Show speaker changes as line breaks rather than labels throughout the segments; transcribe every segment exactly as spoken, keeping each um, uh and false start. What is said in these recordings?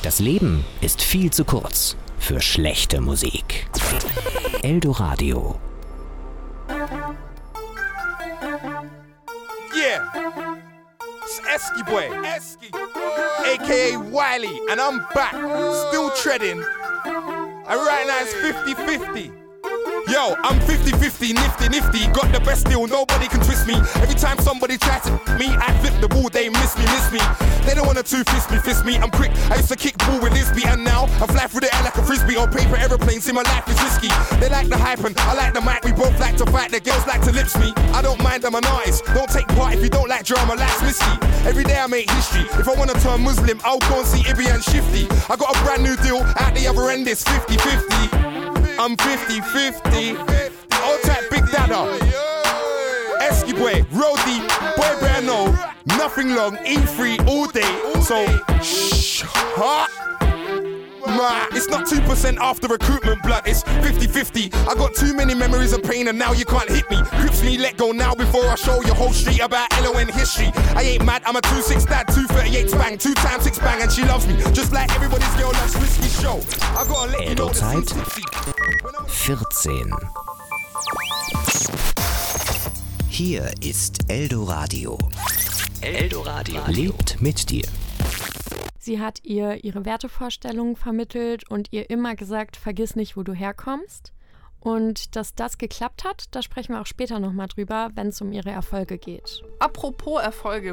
Das Leben ist viel zu kurz für schlechte Musik. Eldoradio.
Yeah, it's Eski Boy, Eski, aka Wiley, and I'm back, still treading. And right now it's fifty fifty. Yo, I'm fifty fifty, nifty, nifty. Got the best deal, nobody can twist me. Every time somebody tries to me, I flip the ball, they miss me, miss me. They don't wanna two-fist me, fist me. I'm quick, I used to kick ball with Lisby, and now I fly through the air like a frisbee. On paper aeroplanes, see my life is risky. They like the hype and I like the mic. We both like to fight, the girls like to lips me. I don't mind, I'm an artist. Don't take part if you don't like drama, life's risky. Every day I make history. If I wanna turn Muslim, I'll go and see Ibby and Shifty. I got a brand new deal, out the other end it's fifty fifty. I'm fifty fifty. Old type Big Dada. Eski Boy, Roadie, Boy Brano. Nothing long, E three all day. So, shh, huh? Nah, it's not two percent after recruitment blood, it's fifty fifty. I got too many memories of pain and now you can't hit me. Grips me, let go now before I show your whole street about L O N history. I ain't mad, I'm a two six dad, two thirty-eight bang, two times six bang, and she loves me. Just like everybody's girl loves Risky Show. I gotta let you know
Eldo-Zeit vierzehn. Hier ist Eldoradio. Eldoradio lebt mit dir.
Sie hat ihr ihre Wertevorstellungen vermittelt und ihr immer gesagt, vergiss nicht, wo du herkommst. Und dass das geklappt hat, da sprechen wir auch später nochmal drüber, wenn es um ihre Erfolge geht.
Apropos Erfolge.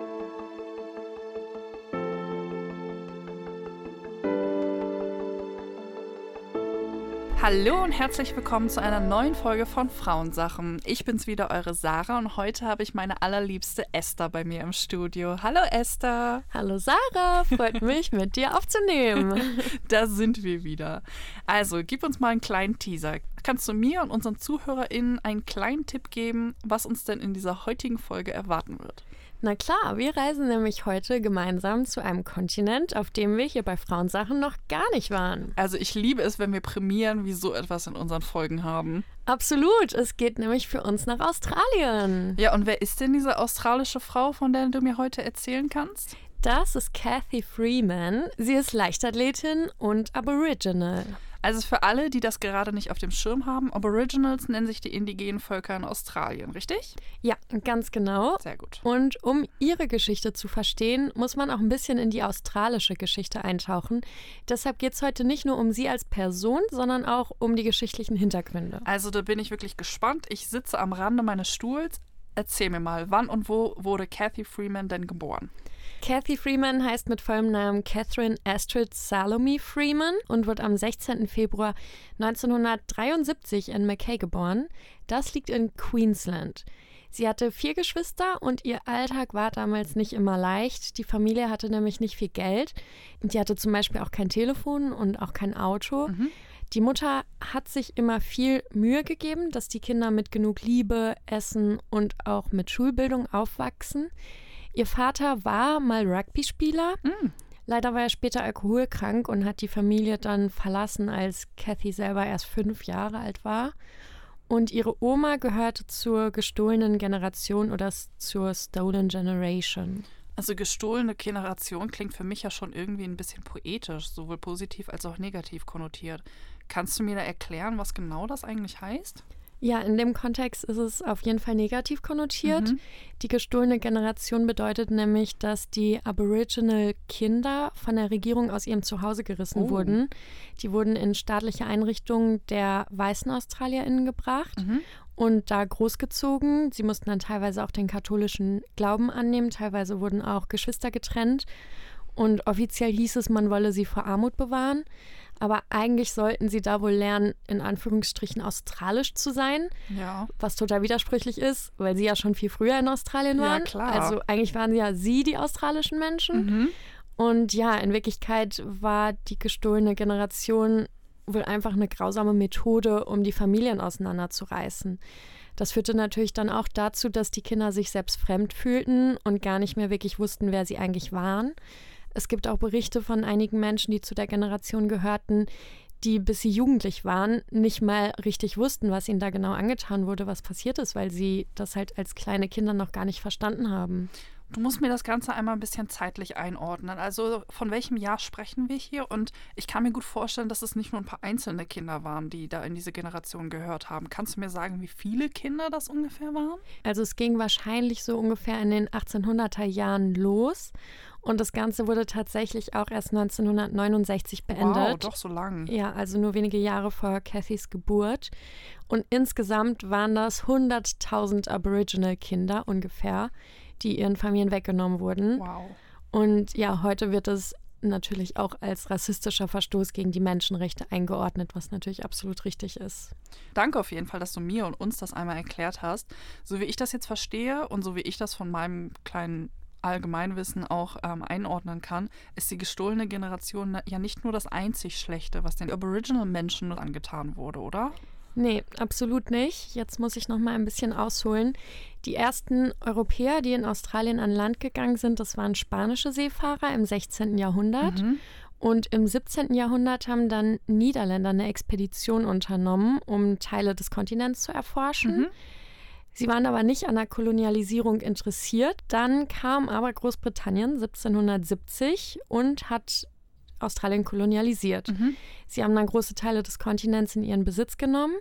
Hallo und herzlich willkommen zu einer neuen Folge von Frauensachen. Ich bin's wieder, eure Sarah, und heute habe ich meine allerliebste Esther bei mir im Studio. Hallo Esther.
Hallo Sarah, freut mich, mit dir aufzunehmen.
Da sind wir wieder. Also, gib uns mal einen kleinen Teaser. Kannst du mir und unseren ZuhörerInnen einen kleinen Tipp geben, was uns denn in dieser heutigen Folge erwarten wird?
Na klar, wir reisen nämlich heute gemeinsam zu einem Kontinent, auf dem wir hier bei Frauensachen noch gar nicht waren.
Also ich liebe es, wenn wir prämieren, wie so etwas in unseren Folgen haben.
Absolut, es geht nämlich für uns nach Australien.
Ja, und wer ist denn diese australische Frau, von der du mir heute erzählen kannst?
Das ist Cathy Freeman. Sie ist Leichtathletin und Aboriginal.
Also für alle, die das gerade nicht auf dem Schirm haben, Aboriginals nennen sich die indigenen Völker in Australien, richtig?
Ja, ganz genau.
Sehr gut.
Und um ihre Geschichte zu verstehen, muss man auch ein bisschen in die australische Geschichte eintauchen. Deshalb geht es heute nicht nur um sie als Person, sondern auch um die geschichtlichen Hintergründe.
Also da bin ich wirklich gespannt. Ich sitze am Rande meines Stuhls. Erzähl mir mal, wann und wo wurde Cathy Freeman denn geboren?
Cathy Freeman heißt mit vollem Namen Catherine Astrid Salome Freeman und wird am sechzehnten Februar neunzehnhundertdreiundsiebzig in Mackay geboren. Das liegt in Queensland. Sie hatte vier Geschwister und ihr Alltag war damals nicht immer leicht. Die Familie hatte nämlich nicht viel Geld. Die hatte zum Beispiel auch kein Telefon und auch kein Auto. Mhm. Die Mutter hat sich immer viel Mühe gegeben, dass die Kinder mit genug Liebe, Essen und auch mit Schulbildung aufwachsen. Ihr Vater war mal Rugby-Spieler. Mm. Leider war er später alkoholkrank und hat die Familie dann verlassen, als Cathy selber erst fünf Jahre alt war. Und ihre Oma gehörte zur gestohlenen Generation oder zur Stolen Generation.
Also gestohlene Generation klingt für mich ja schon irgendwie ein bisschen poetisch, sowohl positiv als auch negativ konnotiert. Kannst du mir da erklären, was genau das eigentlich heißt?
Ja, in dem Kontext ist es auf jeden Fall negativ konnotiert. Mhm. Die gestohlene Generation bedeutet nämlich, dass die Aboriginal-Kinder von der Regierung aus ihrem Zuhause gerissen oh. wurden. Die wurden in staatliche Einrichtungen der weißen AustralierInnen gebracht mhm. und da großgezogen. Sie mussten dann teilweise auch den katholischen Glauben annehmen, teilweise wurden auch Geschwister getrennt. Und offiziell hieß es, man wolle sie vor Armut bewahren. Aber eigentlich sollten sie da wohl lernen, in Anführungsstrichen australisch zu sein. Ja. Was total widersprüchlich ist, weil sie ja schon viel früher in Australien waren.
Ja, klar.
Also eigentlich waren ja sie die australischen Menschen. Mhm. Und ja, in Wirklichkeit war die gestohlene Generation wohl einfach eine grausame Methode, um die Familien auseinanderzureißen. Das führte natürlich dann auch dazu, dass die Kinder sich selbst fremd fühlten und gar nicht mehr wirklich wussten, wer sie eigentlich waren. Es gibt auch Berichte von einigen Menschen, die zu der Generation gehörten, die, bis sie jugendlich waren, nicht mal richtig wussten, was ihnen da genau angetan wurde, was passiert ist, weil sie das halt als kleine Kinder noch gar nicht verstanden haben.
Du musst mir das Ganze einmal ein bisschen zeitlich einordnen. Also von welchem Jahr sprechen wir hier? Und ich kann mir gut vorstellen, dass es nicht nur ein paar einzelne Kinder waren, die da in diese Generation gehört haben. Kannst du mir sagen, wie viele Kinder das ungefähr waren?
Also es ging wahrscheinlich so ungefähr in den achtzehnhunderter Jahren los. Und das Ganze wurde tatsächlich auch erst neunzehnhundertneunundsechzig beendet.
Wow, doch so lang.
Ja, also nur wenige Jahre vor Cathys Geburt. Und insgesamt waren das hunderttausend Aboriginal-Kinder ungefähr, die ihren Familien weggenommen wurden.
Wow.
Und ja, heute wird es natürlich auch als rassistischer Verstoß gegen die Menschenrechte eingeordnet, was natürlich absolut richtig ist.
Danke auf jeden Fall, dass du mir und uns das einmal erklärt hast. So wie ich das jetzt verstehe und so wie ich das von meinem kleinen Allgemeinwissen auch ähm, einordnen kann, ist die gestohlene Generation ja nicht nur das einzig Schlechte, was den Aboriginal-Menschen angetan wurde, oder?
Nee, absolut nicht. Jetzt muss ich noch mal ein bisschen ausholen. Die ersten Europäer, die in Australien an Land gegangen sind, das waren spanische Seefahrer im sechzehnten Jahrhundert.
Mhm.
Und im siebzehnten Jahrhundert haben dann Niederländer eine Expedition unternommen, um Teile des Kontinents zu erforschen.
Mhm.
Sie waren aber nicht an der Kolonialisierung interessiert. Dann kam aber Großbritannien siebzehnhundertsiebzig und hat Australien kolonialisiert.
Mhm.
Sie haben dann große Teile des Kontinents in ihren Besitz genommen.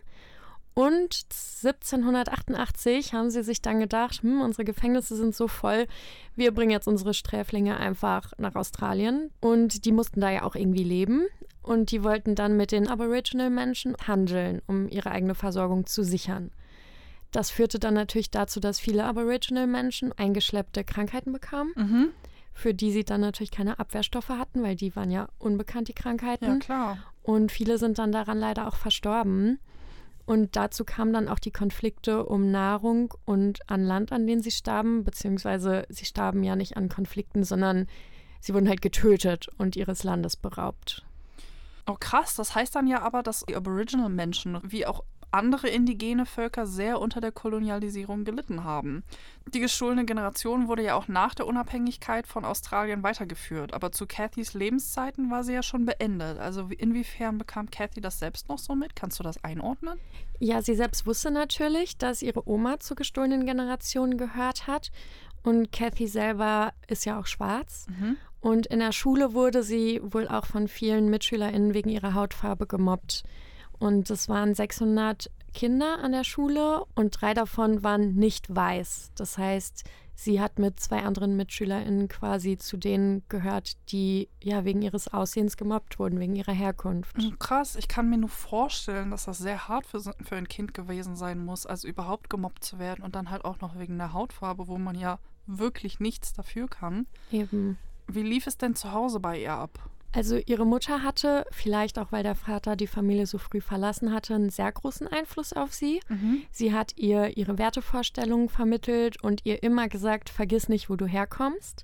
Und siebzehnhundertachtundachtzig haben sie sich dann gedacht, hm, unsere Gefängnisse sind so voll, wir bringen jetzt unsere Sträflinge einfach nach Australien. Und die mussten da ja auch irgendwie leben. Und die wollten dann mit den Aboriginal-Menschen handeln, um ihre eigene Versorgung zu sichern. Das führte dann natürlich dazu, dass viele Aboriginal-Menschen eingeschleppte Krankheiten bekamen,
Mhm.
für die sie dann natürlich keine Abwehrstoffe hatten, weil die waren ja unbekannt, die Krankheiten.
Ja, klar.
Und viele sind dann daran leider auch verstorben. Und dazu kamen dann auch die Konflikte um Nahrung und an Land, an denen sie starben, beziehungsweise sie starben ja nicht an Konflikten, sondern sie wurden halt getötet und ihres Landes beraubt.
Oh krass, das heißt dann ja aber, dass die Aboriginal-Menschen wie auch andere indigene Völker sehr unter der Kolonialisierung gelitten haben. Die gestohlene Generation wurde ja auch nach der Unabhängigkeit von Australien weitergeführt, aber zu Cathys Lebenszeiten war sie ja schon beendet. Also inwiefern bekam Cathy das selbst noch so mit? Kannst du das einordnen?
Ja, sie selbst wusste natürlich, dass ihre Oma zur gestohlenen Generation gehört hat. Und Cathy selber ist ja auch schwarz.
Mhm.
Und in der Schule wurde sie wohl auch von vielen MitschülerInnen wegen ihrer Hautfarbe gemobbt. Und es waren sechshundert Kinder an der Schule und drei davon waren nicht weiß. Das heißt, sie hat mit zwei anderen MitschülerInnen quasi zu denen gehört, die ja wegen ihres Aussehens gemobbt wurden, wegen ihrer Herkunft.
Krass, ich kann mir nur vorstellen, dass das sehr hart für, so- für ein Kind gewesen sein muss, also überhaupt gemobbt zu werden und dann halt auch noch wegen der Hautfarbe, wo man ja wirklich nichts dafür kann.
Eben.
Wie lief es denn zu Hause bei ihr ab?
Also ihre Mutter hatte, vielleicht auch weil der Vater die Familie so früh verlassen hatte, einen sehr großen Einfluss auf sie.
Mhm.
Sie hat ihr ihre Wertevorstellungen vermittelt und ihr immer gesagt, vergiss nicht, wo du herkommst.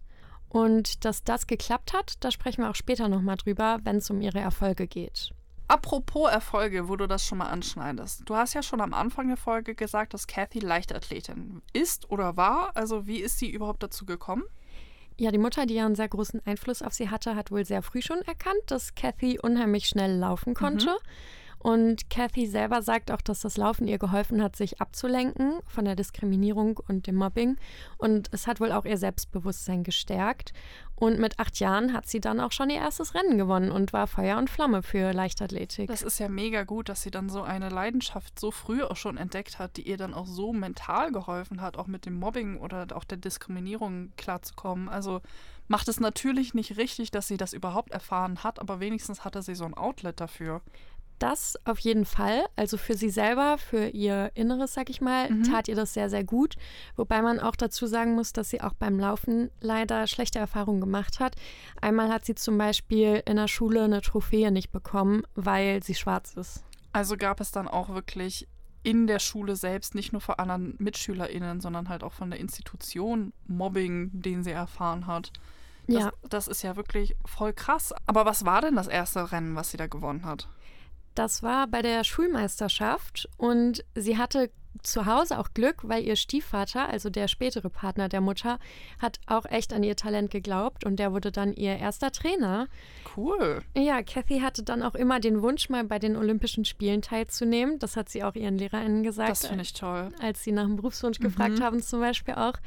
Und dass das geklappt hat, da sprechen wir auch später nochmal drüber, wenn es um ihre Erfolge geht.
Apropos Erfolge, wo du das schon mal anschneidest. Du hast ja schon am Anfang der Folge gesagt, dass Cathy Leichtathletin ist oder war. Also wie ist sie überhaupt dazu gekommen?
Ja, die Mutter, die ja einen sehr großen Einfluss auf sie hatte, hat wohl sehr früh schon erkannt, dass Cathy unheimlich schnell laufen konnte.
Mhm.
Und Cathy selber sagt auch, dass das Laufen ihr geholfen hat, sich abzulenken von der Diskriminierung und dem Mobbing. Und es hat wohl auch ihr Selbstbewusstsein gestärkt. Und mit acht Jahren hat sie dann auch schon ihr erstes Rennen gewonnen und war Feuer und Flamme für Leichtathletik.
Das ist ja mega gut, dass sie dann so eine Leidenschaft so früh auch schon entdeckt hat, die ihr dann auch so mental geholfen hat, auch mit dem Mobbing oder auch der Diskriminierung klarzukommen. Also macht es natürlich nicht richtig, dass sie das überhaupt erfahren hat, aber wenigstens hatte sie so ein Outlet dafür.
Das auf jeden Fall. Also für sie selber, für ihr Inneres, sag ich mal,
Mhm.
tat ihr das sehr, sehr gut. Wobei man auch dazu sagen muss, dass sie auch beim Laufen leider schlechte Erfahrungen gemacht hat. Einmal hat sie zum Beispiel in der Schule eine Trophäe nicht bekommen, weil sie schwarz ist.
Also gab es dann auch wirklich in der Schule selbst, nicht nur von anderen MitschülerInnen, sondern halt auch von der Institution Mobbing, den sie erfahren hat. Das,
Ja.
das ist ja wirklich voll krass. Aber was war denn das erste Rennen, was sie da gewonnen hat?
Das war bei der Schulmeisterschaft und sie hatte zu Hause auch Glück, weil ihr Stiefvater, also der spätere Partner der Mutter, hat auch echt an ihr Talent geglaubt und der wurde dann ihr erster Trainer.
Cool.
Ja, Cathy hatte dann auch immer den Wunsch, mal bei den Olympischen Spielen teilzunehmen. Das hat sie auch ihren LehrerInnen gesagt.
Das finde ich toll.
Als sie nach dem Berufswunsch gefragt
Mhm.
haben zum Beispiel auch.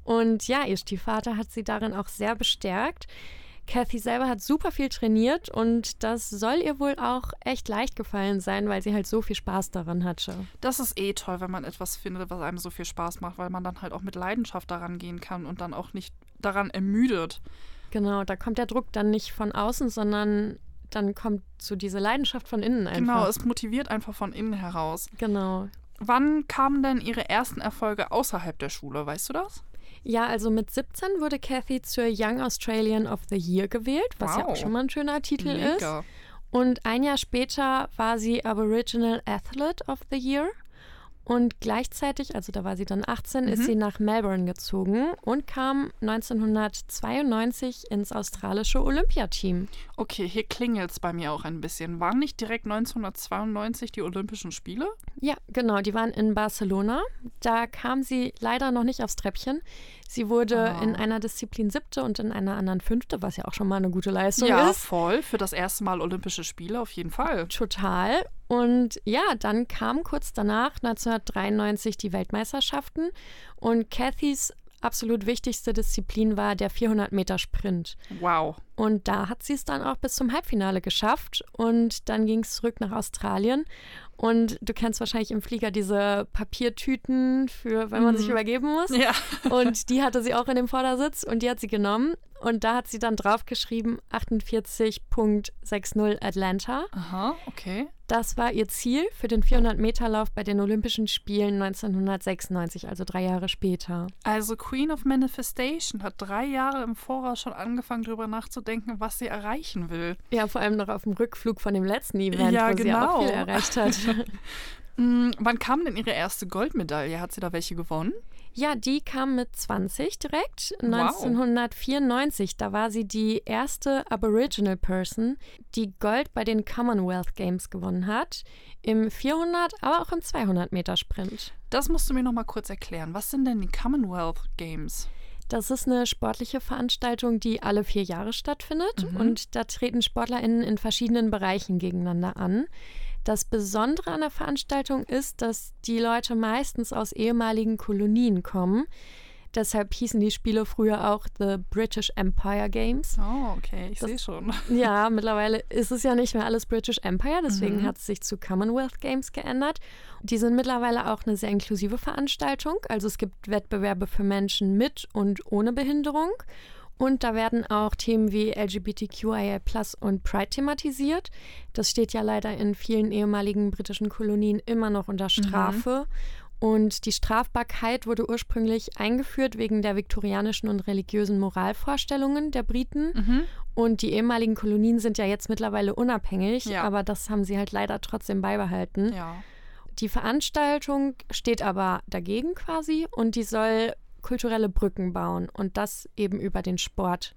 Und ja, ihr Stiefvater hat sie darin auch sehr bestärkt. Cathy selber hat super viel trainiert und das soll ihr wohl auch echt leicht gefallen sein, weil sie halt so viel Spaß daran hatte.
Das ist eh toll, wenn man etwas findet, was einem so viel Spaß macht, weil man dann halt auch mit Leidenschaft daran gehen kann und dann auch nicht daran ermüdet.
Genau, da kommt der Druck dann nicht von außen, sondern dann kommt so diese Leidenschaft von innen einfach.
Genau, es motiviert einfach von innen heraus.
Genau.
Wann kamen denn ihre ersten Erfolge außerhalb der Schule, weißt du das?
Ja, also mit siebzehn wurde Cathy zur Young Australian of the Year gewählt, was
Wow.
ja auch schon mal ein schöner Titel
Mega.
ist. Und ein Jahr später war sie Aboriginal Athlete of the Year. Und gleichzeitig, also da war sie dann achtzehn,
Mhm.
ist sie nach Melbourne gezogen und kam neunzehnhundertzweiundneunzig ins australische Olympiateam.
Okay, hier klingelt es bei mir auch ein bisschen. Waren nicht direkt neunzehnhundertzweiundneunzig die Olympischen Spiele?
Ja, genau, die waren in Barcelona. Da kam sie leider noch nicht aufs Treppchen. Sie wurde
Oh.
in einer Disziplin siebte und in einer anderen fünfte, was ja auch schon mal eine gute Leistung
Ja,
ist.
voll. Für das erste Mal Olympische Spiele auf jeden Fall.
Total. Und ja, dann kam kurz danach, neunzehnhundertdreiundneunzig, die Weltmeisterschaften. Und Cathys absolut wichtigste Disziplin war der vierhundert Meter Sprint.
Wow.
Und da hat sie es dann auch bis zum Halbfinale geschafft. Und dann ging es zurück nach Australien. Und du kennst wahrscheinlich im Flieger diese Papiertüten, für wenn man
Mhm.
sich übergeben muss.
Ja.
Und die hatte sie auch in dem Vordersitz und die hat sie genommen. Und da hat sie dann draufgeschrieben, achtundvierzig Komma sechzig Atlanta.
Aha, okay.
Das war ihr Ziel für den vierhundert Meter Lauf bei den Olympischen Spielen neunzehnhundertsechsundneunzig, also drei Jahre später.
Also Queen of Manifestation hat drei Jahre im Voraus schon angefangen, darüber nachzudenken, was sie erreichen will.
Ja, vor allem noch auf dem Rückflug von dem letzten Event,
Ja,
wo sie ja auch
genau.
viel erreicht hat.
Mm, wann kam denn ihre erste Goldmedaille? Hat sie da welche gewonnen?
Ja, die kam mit zwanzig direkt,
Wow.
neunzehnhundertvierundneunzig. Da war sie die erste Aboriginal Person, die Gold bei den Commonwealth Games gewonnen hat. Im vierhundert, aber auch im zweihundert Meter Sprint.
Das musst du mir noch mal kurz erklären. Was sind denn die Commonwealth Games?
Das ist eine sportliche Veranstaltung, die alle vier Jahre stattfindet.
Mhm.
Und da treten SportlerInnen in verschiedenen Bereichen gegeneinander an. Das Besondere an der Veranstaltung ist, dass die Leute meistens aus ehemaligen Kolonien kommen. Deshalb hießen die Spiele früher auch The British Empire Games.
Oh, okay, ich
Das-
sehe schon.
Ja, mittlerweile ist es ja nicht mehr alles British Empire, deswegen
Mhm.
hat es sich zu Commonwealth Games geändert. Die sind mittlerweile auch eine sehr inklusive Veranstaltung. Also es gibt Wettbewerbe für Menschen mit und ohne Behinderung. Und da werden auch Themen wie L G B T Q I A plus und Pride thematisiert. Das steht ja leider in vielen ehemaligen britischen Kolonien immer noch unter Strafe. Und die Strafbarkeit wurde ursprünglich eingeführt wegen der viktorianischen und religiösen Moralvorstellungen der Briten.
Mhm.
Und die ehemaligen Kolonien sind ja jetzt mittlerweile unabhängig,
Ja.
aber das haben sie halt leider trotzdem beibehalten.
Ja.
Die Veranstaltung steht aber dagegen quasi und die soll kulturelle Brücken bauen und das eben über den Sport.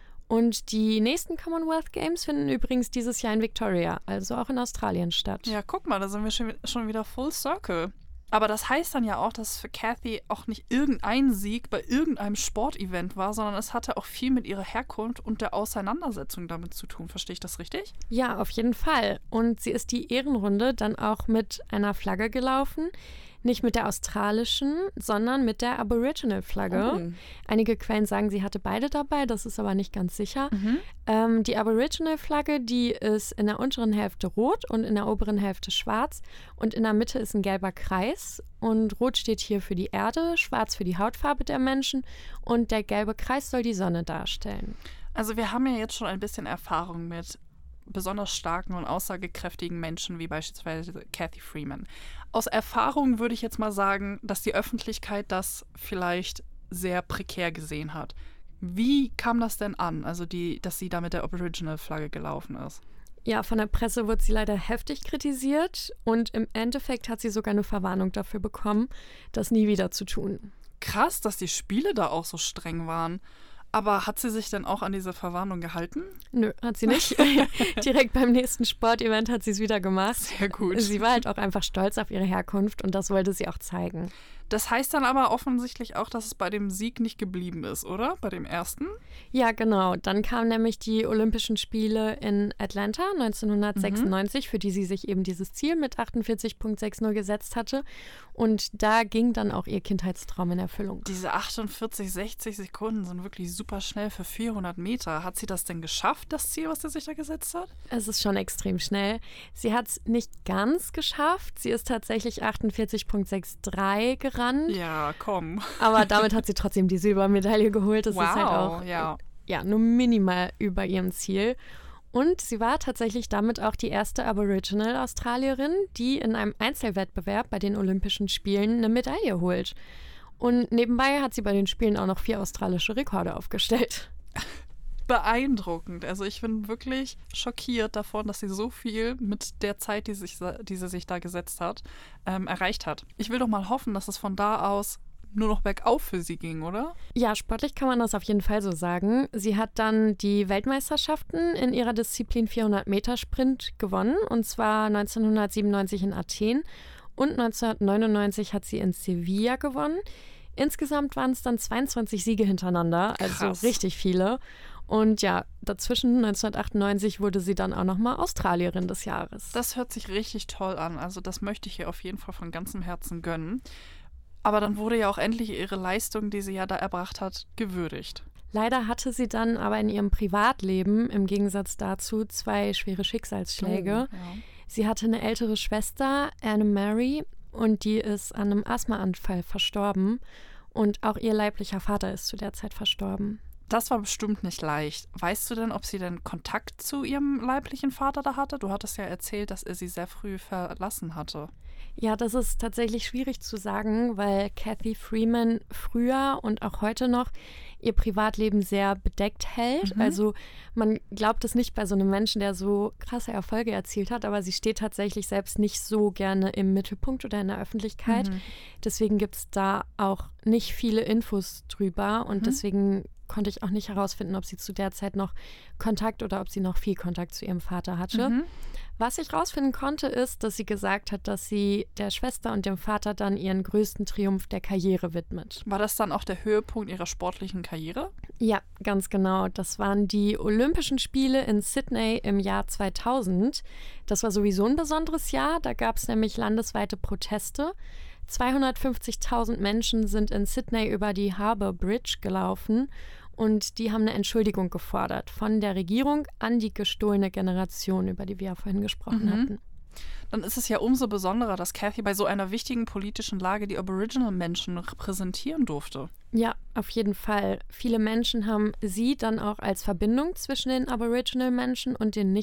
Und die nächsten Commonwealth Games finden übrigens dieses Jahr in Victoria, also auch in Australien statt.
Ja, guck mal, da sind wir schon, schon wieder full circle. Aber das heißt dann ja auch, dass für Cathy auch nicht irgendein Sieg bei irgendeinem Sportevent war, sondern es hatte auch viel mit ihrer Herkunft und der Auseinandersetzung damit zu tun. Verstehe ich das richtig?
Ja, auf jeden Fall. Und sie ist die Ehrenrunde dann auch mit einer Flagge gelaufen. Nicht mit der australischen, sondern mit der Aboriginal-Flagge.
Oh.
Einige Quellen sagen, sie hatte beide dabei, das ist aber nicht ganz sicher.
Mhm.
Ähm, die Aboriginal-Flagge, die ist in der unteren Hälfte rot und in der oberen Hälfte schwarz. Und in der Mitte ist ein gelber Kreis. Und rot steht hier für die Erde, schwarz für die Hautfarbe der Menschen. Und der gelbe Kreis soll die Sonne darstellen.
Also wir haben ja jetzt schon ein bisschen Erfahrung mit besonders starken und aussagekräftigen Menschen, wie beispielsweise Cathy Freeman. Aus Erfahrung würde ich jetzt mal sagen, dass die Öffentlichkeit das vielleicht sehr prekär gesehen hat. Wie kam das denn an, also die, dass sie da mit der Aboriginal-Flagge gelaufen ist?
Ja, von der Presse wurde sie leider heftig kritisiert und im Endeffekt hat sie sogar eine Verwarnung dafür bekommen, das nie wieder zu tun.
Krass, dass die Spiele da auch so streng waren. Aber hat sie sich denn auch an diese Verwarnung gehalten?
Nö, hat sie nicht. Direkt beim nächsten Sportevent hat sie es wieder gemacht.
Sehr gut.
Sie war halt auch einfach stolz auf ihre Herkunft und das wollte sie auch zeigen.
Das heißt dann aber offensichtlich auch, dass es bei dem Sieg nicht geblieben ist, oder? Bei dem ersten?
Ja, genau. Dann kamen nämlich die Olympischen Spiele in Atlanta neunzehnhundertsechsundneunzig, mhm. für die sie sich eben dieses Ziel mit achtundvierzig Komma sechzig gesetzt hatte. Und da ging dann auch ihr Kindheitstraum in Erfüllung.
Diese achtundvierzig, sechzig Sekunden sind wirklich super schnell für vierhundert Meter. Hat sie das denn geschafft, das Ziel, was sie sich da gesetzt hat?
Es ist schon extrem schnell. Sie hat es nicht ganz geschafft. Sie ist tatsächlich achtundvierzig Komma dreiundsechzig gerannt.
Ja, komm.
Aber damit hat sie trotzdem die Silbermedaille geholt. Das
wow,
ist halt auch
ja.
ja, nur minimal über ihrem Ziel. Und sie war tatsächlich damit auch die erste Aboriginal-Australierin, die in einem Einzelwettbewerb bei den Olympischen Spielen eine Medaille holt. Und nebenbei hat sie bei den Spielen auch noch vier australische Rekorde aufgestellt.
Beeindruckend. Also ich bin wirklich schockiert davon, dass sie so viel mit der Zeit, die, sich, die sie sich da gesetzt hat, ähm, erreicht hat. Ich will doch mal hoffen, dass es von da aus nur noch bergauf für sie ging, oder?
Ja, sportlich kann man das auf jeden Fall so sagen. Sie hat dann die Weltmeisterschaften in ihrer Disziplin vierhundert Meter Sprint gewonnen, und zwar neunzehnhundertsiebenundneunzig in Athen und neunzehnhundertneunundneunzig hat sie in Sevilla gewonnen. Insgesamt waren es dann zweiundzwanzig Siege hintereinander, also
Krass.
Richtig viele. Und ja, dazwischen neunzehnhundertachtundneunzig wurde sie dann auch nochmal Australierin des Jahres.
Das hört sich richtig toll an. Also das möchte ich ihr auf jeden Fall von ganzem Herzen gönnen. Aber dann wurde ja auch endlich ihre Leistung, die sie ja da erbracht hat, gewürdigt.
Leider hatte sie dann aber in ihrem Privatleben im Gegensatz dazu zwei schwere Schicksalsschläge.
Oh, ja.
Sie hatte eine ältere Schwester, Anne Mary, und die ist an einem Asthmaanfall verstorben. Und auch ihr leiblicher Vater ist zu der Zeit verstorben.
Das war bestimmt nicht leicht. Weißt du denn, ob sie denn Kontakt zu ihrem leiblichen Vater da hatte? Du hattest ja erzählt, dass er sie sehr früh verlassen hatte.
Ja, das ist tatsächlich schwierig zu sagen, weil Cathy Freeman früher und auch heute noch ihr Privatleben sehr bedeckt hält.
Mhm.
Also man glaubt es nicht bei so einem Menschen, der so krasse Erfolge erzielt hat, aber sie steht tatsächlich selbst nicht so gerne im Mittelpunkt oder in der Öffentlichkeit.
Mhm.
Deswegen gibt es da auch nicht viele Infos drüber und
Mhm.
deswegen konnte ich auch nicht herausfinden, ob sie zu der Zeit noch Kontakt oder ob sie noch viel Kontakt zu ihrem Vater hatte.
Mhm.
Was ich rausfinden konnte, ist, dass sie gesagt hat, dass sie der Schwester und dem Vater dann ihren größten Triumph der Karriere widmet.
War das dann auch der Höhepunkt ihrer sportlichen Karriere?
Ja, ganz genau. Das waren die Olympischen Spiele in Sydney im Jahr zweitausend. Das war sowieso ein besonderes Jahr. Da gab es nämlich landesweite Proteste. zweihundertfünfzigtausend Menschen sind in Sydney über die Harbour Bridge gelaufen und die haben eine Entschuldigung gefordert von der Regierung an die gestohlene Generation, über die wir ja vorhin gesprochen
Mhm.
hatten.
Dann ist es ja umso besonderer, dass Cathy bei so einer wichtigen politischen Lage die Aboriginal-Menschen repräsentieren durfte.
Ja, auf jeden Fall. Viele Menschen haben sie dann auch als Verbindung zwischen den Aboriginal-Menschen und den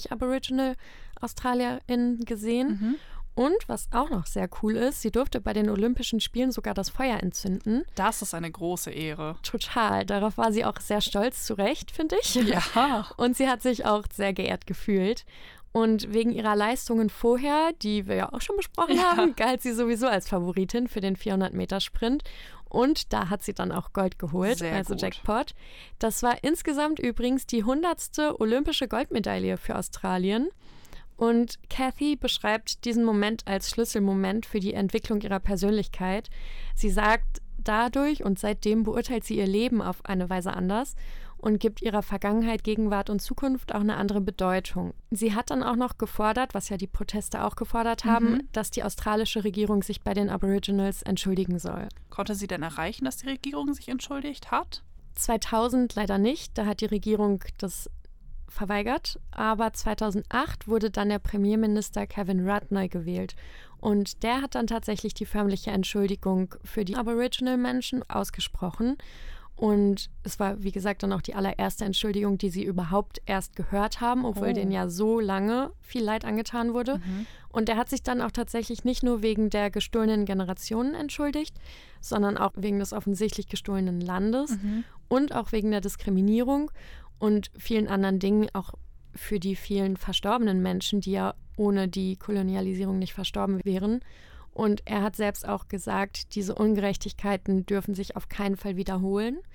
Nicht-Aboriginal-AustralierInnen gesehen.
Mhm.
Und was auch noch sehr cool ist, sie durfte bei den Olympischen Spielen sogar das Feuer entzünden.
Das ist eine große Ehre.
Total. Darauf war sie auch sehr stolz, zu Recht, finde ich.
Ja.
Und sie hat sich auch sehr geehrt gefühlt. Und wegen ihrer Leistungen vorher, die wir ja auch schon besprochen
Ja.
haben, galt sie sowieso als Favoritin für den vierhundert-Meter-Sprint. Und da hat sie dann auch Gold geholt,
Sehr
also
gut.
Jackpot. Das war insgesamt übrigens die hundertste olympische Goldmedaille für Australien. Und Cathy beschreibt diesen Moment als Schlüsselmoment für die Entwicklung ihrer Persönlichkeit. Sie sagt, dadurch und seitdem beurteilt sie ihr Leben auf eine Weise anders und gibt ihrer Vergangenheit, Gegenwart und Zukunft auch eine andere Bedeutung. Sie hat dann auch noch gefordert, was ja die Proteste auch gefordert haben,
Mhm.
dass die australische Regierung sich bei den Aboriginals entschuldigen soll.
Konnte sie denn erreichen, dass die Regierung sich entschuldigt hat?
zweitausend leider nicht, da hat die Regierung das verweigert, aber zweitausendacht wurde dann der Premierminister Kevin Rudd neu gewählt und der hat dann tatsächlich die förmliche Entschuldigung für die Aboriginal-Menschen ausgesprochen und es war, wie gesagt, dann auch die allererste Entschuldigung, die sie überhaupt erst gehört haben, obwohl
Oh.
denen ja so lange viel Leid angetan wurde.
Mhm.
Und er hat sich dann auch tatsächlich nicht nur wegen der gestohlenen Generationen entschuldigt, sondern auch wegen des offensichtlich gestohlenen Landes
Mhm.
und auch wegen der Diskriminierung und vielen anderen Dingen, auch für die vielen verstorbenen Menschen, die ja ohne die Kolonialisierung nicht verstorben wären. Und er hat selbst auch gesagt, diese Ungerechtigkeiten dürfen sich auf keinen Fall wiederholen.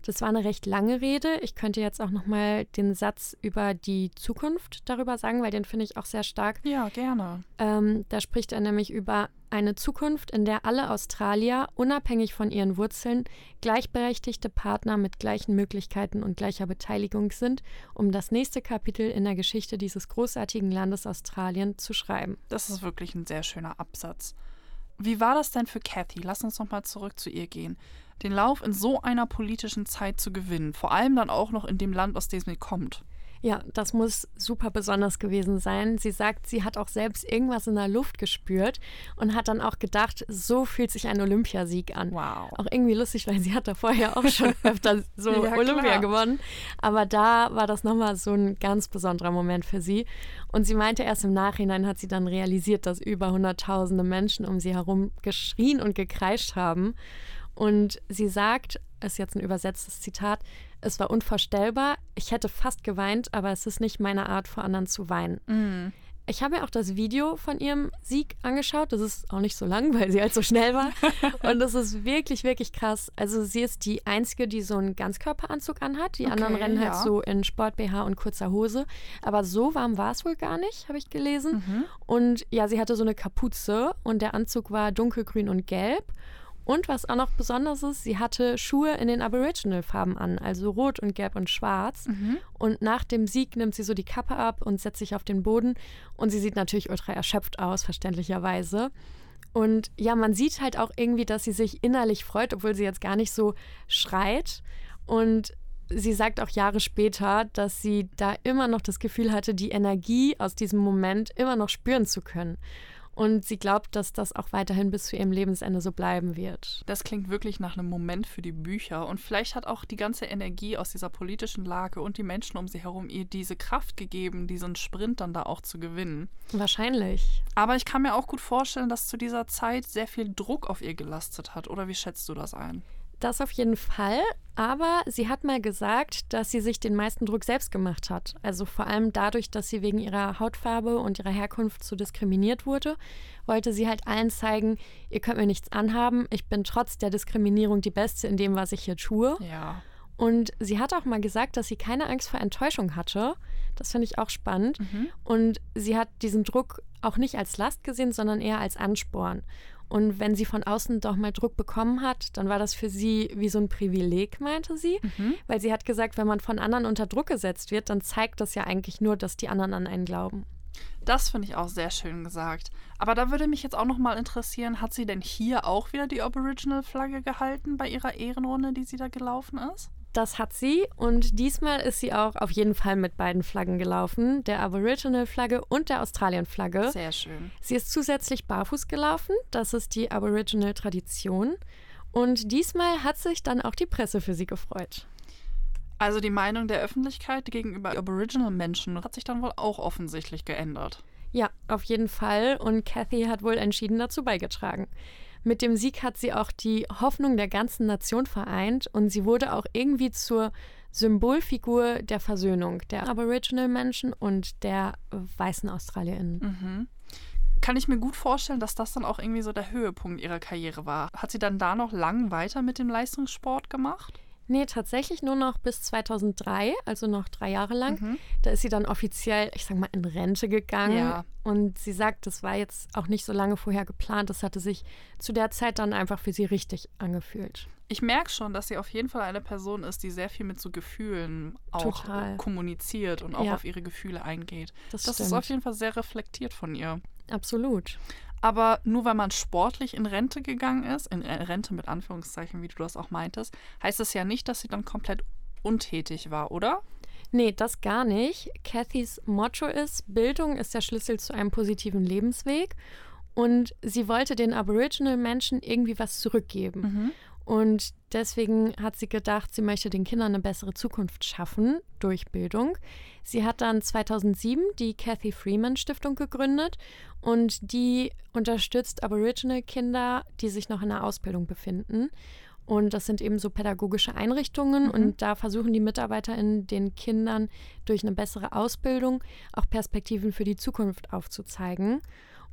Das war eine recht lange Rede. Ich könnte jetzt auch nochmal den Satz über die Zukunft darüber sagen, weil den finde ich auch sehr stark.
Ja, gerne.
Ähm, da spricht er nämlich über eine Zukunft, in der alle Australier, unabhängig von ihren Wurzeln, gleichberechtigte Partner mit gleichen Möglichkeiten und gleicher Beteiligung sind, um das nächste Kapitel in der Geschichte dieses großartigen Landes Australien zu schreiben.
Das ist wirklich ein sehr schöner Absatz. Wie war das denn für Cathy? Lass uns noch mal zurück zu ihr gehen. Den Lauf in so einer politischen Zeit zu gewinnen, vor allem dann auch noch in dem Land, aus dem sie kommt.
Ja, das muss super besonders gewesen sein. Sie sagt, sie hat auch selbst irgendwas in der Luft gespürt und hat dann auch gedacht, so fühlt sich ein Olympiasieg an.
Wow.
Auch irgendwie lustig, weil sie hat da vorher auch schon öfter so
Ja,
Olympia
klar.
gewonnen. Aber da war das nochmal so ein ganz besonderer Moment für sie. Und sie meinte, erst im Nachhinein hat sie dann realisiert, dass über hunderttausende Menschen um sie herum geschrien und gekreischt haben. Und sie sagt, ist jetzt ein übersetztes Zitat, es war unvorstellbar, ich hätte fast geweint, aber es ist nicht meine Art, vor anderen zu weinen.
Mhm.
Ich habe mir auch das Video von ihrem Sieg angeschaut, das ist auch nicht so lang, weil sie halt so schnell war und das ist wirklich, wirklich krass. Also sie ist die Einzige, die so einen Ganzkörperanzug anhat, die
Okay,
anderen rennen halt
ja.
so in Sport-B H und kurzer Hose, aber so warm war es wohl gar nicht, habe ich gelesen.
Mhm.
Und ja, sie hatte so eine Kapuze und der Anzug war dunkelgrün und gelb. Und was auch noch besonders ist, sie hatte Schuhe in den Aboriginal-Farben an, also rot und gelb und schwarz.
Mhm.
Und nach dem Sieg nimmt sie so die Kappe ab und setzt sich auf den Boden. Und sie sieht natürlich ultra erschöpft aus, verständlicherweise. Und ja, man sieht halt auch irgendwie, dass sie sich innerlich freut, obwohl sie jetzt gar nicht so schreit. Und sie sagt auch Jahre später, dass sie da immer noch das Gefühl hatte, die Energie aus diesem Moment immer noch spüren zu können. Und sie glaubt, dass das auch weiterhin bis zu ihrem Lebensende so bleiben wird.
Das klingt wirklich nach einem Moment für die Bücher. Und vielleicht hat auch die ganze Energie aus dieser politischen Lage und die Menschen um sie herum ihr diese Kraft gegeben, diesen Sprint dann da auch zu gewinnen.
Wahrscheinlich.
Aber ich kann mir auch gut vorstellen, dass zu dieser Zeit sehr viel Druck auf ihr gelastet hat. Oder wie schätzt du das ein?
Das auf jeden Fall, aber sie hat mal gesagt, dass sie sich den meisten Druck selbst gemacht hat. Also vor allem dadurch, dass sie wegen ihrer Hautfarbe und ihrer Herkunft so diskriminiert wurde, wollte sie halt allen zeigen, ihr könnt mir nichts anhaben, ich bin trotz der Diskriminierung die Beste in dem, was ich hier tue.
Ja.
Und sie hat auch mal gesagt, dass sie keine Angst vor Enttäuschung hatte. Das finde ich auch spannend.
Mhm.
Und sie hat diesen Druck auch nicht als Last gesehen, sondern eher als Ansporn. Und wenn sie von außen doch mal Druck bekommen hat, dann war das für sie wie so ein Privileg, meinte sie.
Mhm.
Weil sie hat gesagt, wenn man von anderen unter Druck gesetzt wird, dann zeigt das ja eigentlich nur, dass die anderen an einen glauben.
Das finde ich auch sehr schön gesagt. Aber da würde mich jetzt auch noch mal interessieren, hat sie denn hier auch wieder die Aboriginal-Flagge gehalten bei ihrer Ehrenrunde, die sie da gelaufen ist?
Das hat sie und diesmal ist sie auch auf jeden Fall mit beiden Flaggen gelaufen, der Aboriginal-Flagge und der Australien-Flagge.
Sehr schön.
Sie ist zusätzlich barfuß gelaufen, das ist die Aboriginal-Tradition. Und diesmal hat sich dann auch die Presse für sie gefreut.
Also die Meinung der Öffentlichkeit gegenüber Aboriginal-Menschen hat sich dann wohl auch offensichtlich geändert.
Ja, auf jeden Fall und Cathy hat wohl entschieden dazu beigetragen. Mit dem Sieg hat sie auch die Hoffnung der ganzen Nation vereint und sie wurde auch irgendwie zur Symbolfigur der Versöhnung der Aboriginal-Menschen und der weißen AustralierInnen.
Mhm. Kann ich mir gut vorstellen, dass das dann auch irgendwie so der Höhepunkt ihrer Karriere war. Hat sie dann da noch lang weiter mit dem Leistungssport gemacht?
Nee, tatsächlich nur noch bis zweitausenddrei, also noch drei Jahre lang.
Mhm.
Da ist sie dann offiziell, ich sag mal, in Rente gegangen.
Ja.
Und sie sagt, das war jetzt auch nicht so lange vorher geplant. Das hatte sich zu der Zeit dann einfach für sie richtig angefühlt.
Ich merke schon, dass sie auf jeden Fall eine Person ist, die sehr viel mit so Gefühlen auch
Total.
kommuniziert und auch
Ja.
auf ihre Gefühle eingeht.
Das,
Das
stimmt.
ist auf jeden Fall sehr reflektiert von ihr.
Absolut.
Aber nur weil man sportlich in Rente gegangen ist, in Rente mit Anführungszeichen, wie du das auch meintest, heißt es ja nicht, dass sie dann komplett untätig war, oder?
Nee, das gar nicht. Cathys Motto ist, Bildung ist der Schlüssel zu einem positiven Lebensweg. Und sie wollte den Aboriginal-Menschen irgendwie was zurückgeben.
Mhm.
Und deswegen hat sie gedacht, sie möchte den Kindern eine bessere Zukunft schaffen durch Bildung. Sie hat dann zweitausendsieben die Cathy Freeman Stiftung gegründet und die unterstützt Aboriginal-Kinder, die sich noch in der Ausbildung befinden. Und das sind eben so pädagogische Einrichtungen
Mhm.
und da versuchen die MitarbeiterInnen den Kindern durch eine bessere Ausbildung auch Perspektiven für die Zukunft aufzuzeigen.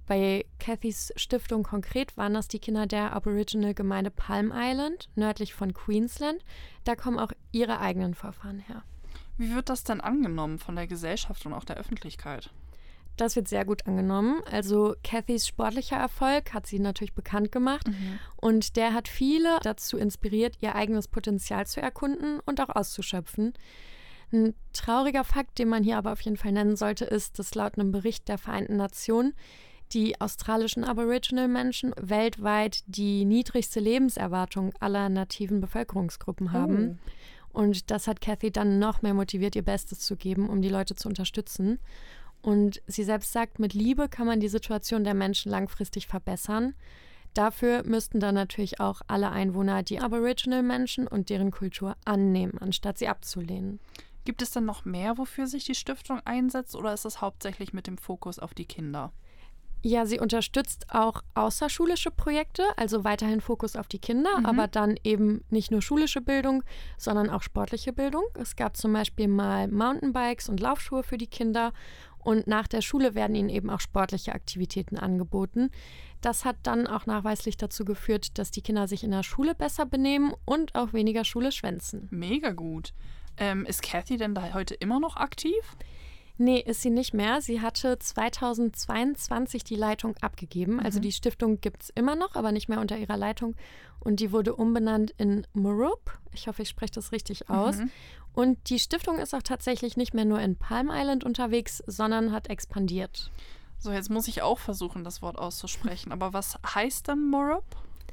Bei Cathys Stiftung konkret waren das die Kinder der Aboriginal-Gemeinde Palm Island, nördlich von Queensland. Da kommen auch ihre eigenen Vorfahren her.
Wie wird das denn angenommen von der Gesellschaft und auch der Öffentlichkeit?
Das wird sehr gut angenommen. Also Cathys sportlicher Erfolg hat sie natürlich bekannt gemacht. Mhm. Und der hat viele dazu inspiriert, ihr eigenes Potenzial zu erkunden und auch auszuschöpfen. Ein trauriger Fakt, den man hier aber auf jeden Fall nennen sollte, ist, dass laut einem Bericht der Vereinten Nationen die australischen Aboriginal-Menschen weltweit die niedrigste Lebenserwartung aller nativen Bevölkerungsgruppen haben. Oh. Und das hat Cathy dann noch mehr motiviert, ihr Bestes zu geben, um die Leute zu unterstützen. Und sie selbst sagt, mit Liebe kann man die Situation der Menschen langfristig verbessern. Dafür müssten dann natürlich auch alle Einwohner die Aboriginal-Menschen und deren Kultur annehmen, anstatt sie abzulehnen.
Gibt es denn noch mehr, wofür sich die Stiftung einsetzt, oder ist es hauptsächlich mit dem Fokus auf die Kinder?
Ja, sie unterstützt auch außerschulische Projekte, also weiterhin Fokus auf die Kinder, mhm. aber dann eben nicht nur schulische Bildung, sondern auch sportliche Bildung. Es gab zum Beispiel mal Mountainbikes und Laufschuhe für die Kinder und nach der Schule werden ihnen eben auch sportliche Aktivitäten angeboten. Das hat dann auch nachweislich dazu geführt, dass die Kinder sich in der Schule besser benehmen und auch weniger Schule schwänzen.
Mega gut. Ähm, ist Cathy denn da heute immer noch aktiv?
Nee, ist sie nicht mehr. Sie hatte zweitausendzweiundzwanzig die Leitung abgegeben. Also die Stiftung gibt es immer noch, aber nicht mehr unter ihrer Leitung. Und die wurde umbenannt in Morup. Ich hoffe, ich spreche das richtig aus. Mhm. Und die Stiftung ist auch tatsächlich nicht mehr nur in Palm Island unterwegs, sondern hat expandiert.
So, jetzt muss ich auch versuchen, das Wort auszusprechen. Aber was heißt denn Morup?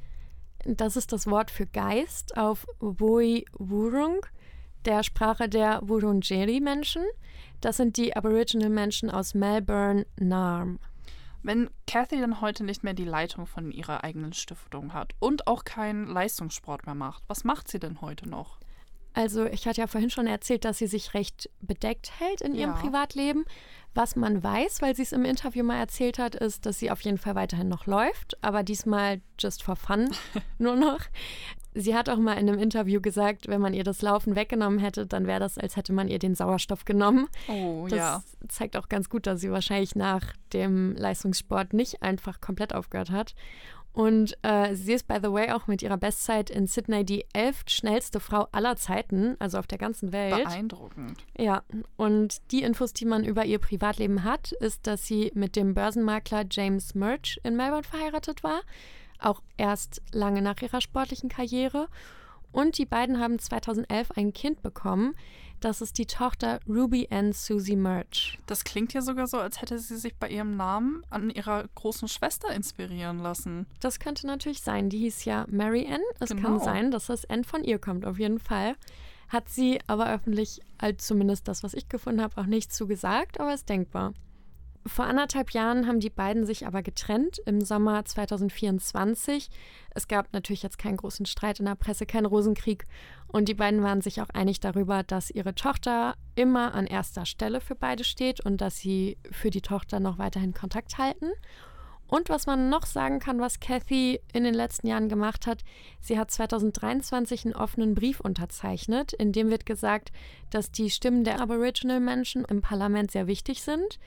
Das ist das Wort für Geist auf Woi Wurrung, der Sprache der Wurundjeri-Menschen. Das sind die Aboriginal-Menschen aus Melbourne, Naarm.
Wenn Cathy dann heute nicht mehr die Leitung von ihrer eigenen Stiftung hat und auch keinen Leistungssport mehr macht, was macht sie denn heute noch?
Also ich hatte ja vorhin schon erzählt, dass sie sich recht bedeckt hält in ihrem
Ja.
Privatleben. Was man weiß, weil sie es im Interview mal erzählt hat, ist, dass sie auf jeden Fall weiterhin noch läuft, aber diesmal just for fun nur noch. Sie hat auch mal in einem Interview gesagt, wenn man ihr das Laufen weggenommen hätte, dann wäre das, als hätte man ihr den Sauerstoff genommen.
Oh,
das
ja.
zeigt auch ganz gut, dass sie wahrscheinlich nach dem Leistungssport nicht einfach komplett aufgehört hat. Und äh, sie ist, by the way, auch mit ihrer Bestzeit in Sydney die elft schnellste Frau aller Zeiten, also auf der ganzen Welt.
Beeindruckend.
Ja, und die Infos, die man über ihr Privatleben hat, ist, dass sie mit dem Börsenmakler James Murch in Melbourne verheiratet war, auch erst lange nach ihrer sportlichen Karriere. Und die beiden haben zweitausendelf ein Kind bekommen. Das ist die Tochter Ruby Ann Susie Murch.
Das klingt ja sogar so, als hätte sie sich bei ihrem Namen an ihrer großen Schwester inspirieren lassen.
Das könnte natürlich sein. Die hieß ja Mary Ann. Es
Genau.
kann sein, dass das N von ihr kommt, auf jeden Fall. Hat sie aber öffentlich, also zumindest das, was ich gefunden habe, auch nicht zugesagt, aber ist denkbar. Vor anderthalb Jahren haben die beiden sich aber getrennt, im Sommer zweitausendvierundzwanzig. Es gab natürlich jetzt keinen großen Streit in der Presse, keinen Rosenkrieg. Und die beiden waren sich auch einig darüber, dass ihre Tochter immer an erster Stelle für beide steht und dass sie für die Tochter noch weiterhin Kontakt halten. Und was man noch sagen kann, was Cathy in den letzten Jahren gemacht hat, sie hat zweitausenddreiundzwanzig einen offenen Brief unterzeichnet, in dem wird gesagt, dass die Stimmen der Aboriginal-Menschen im Parlament sehr wichtig sind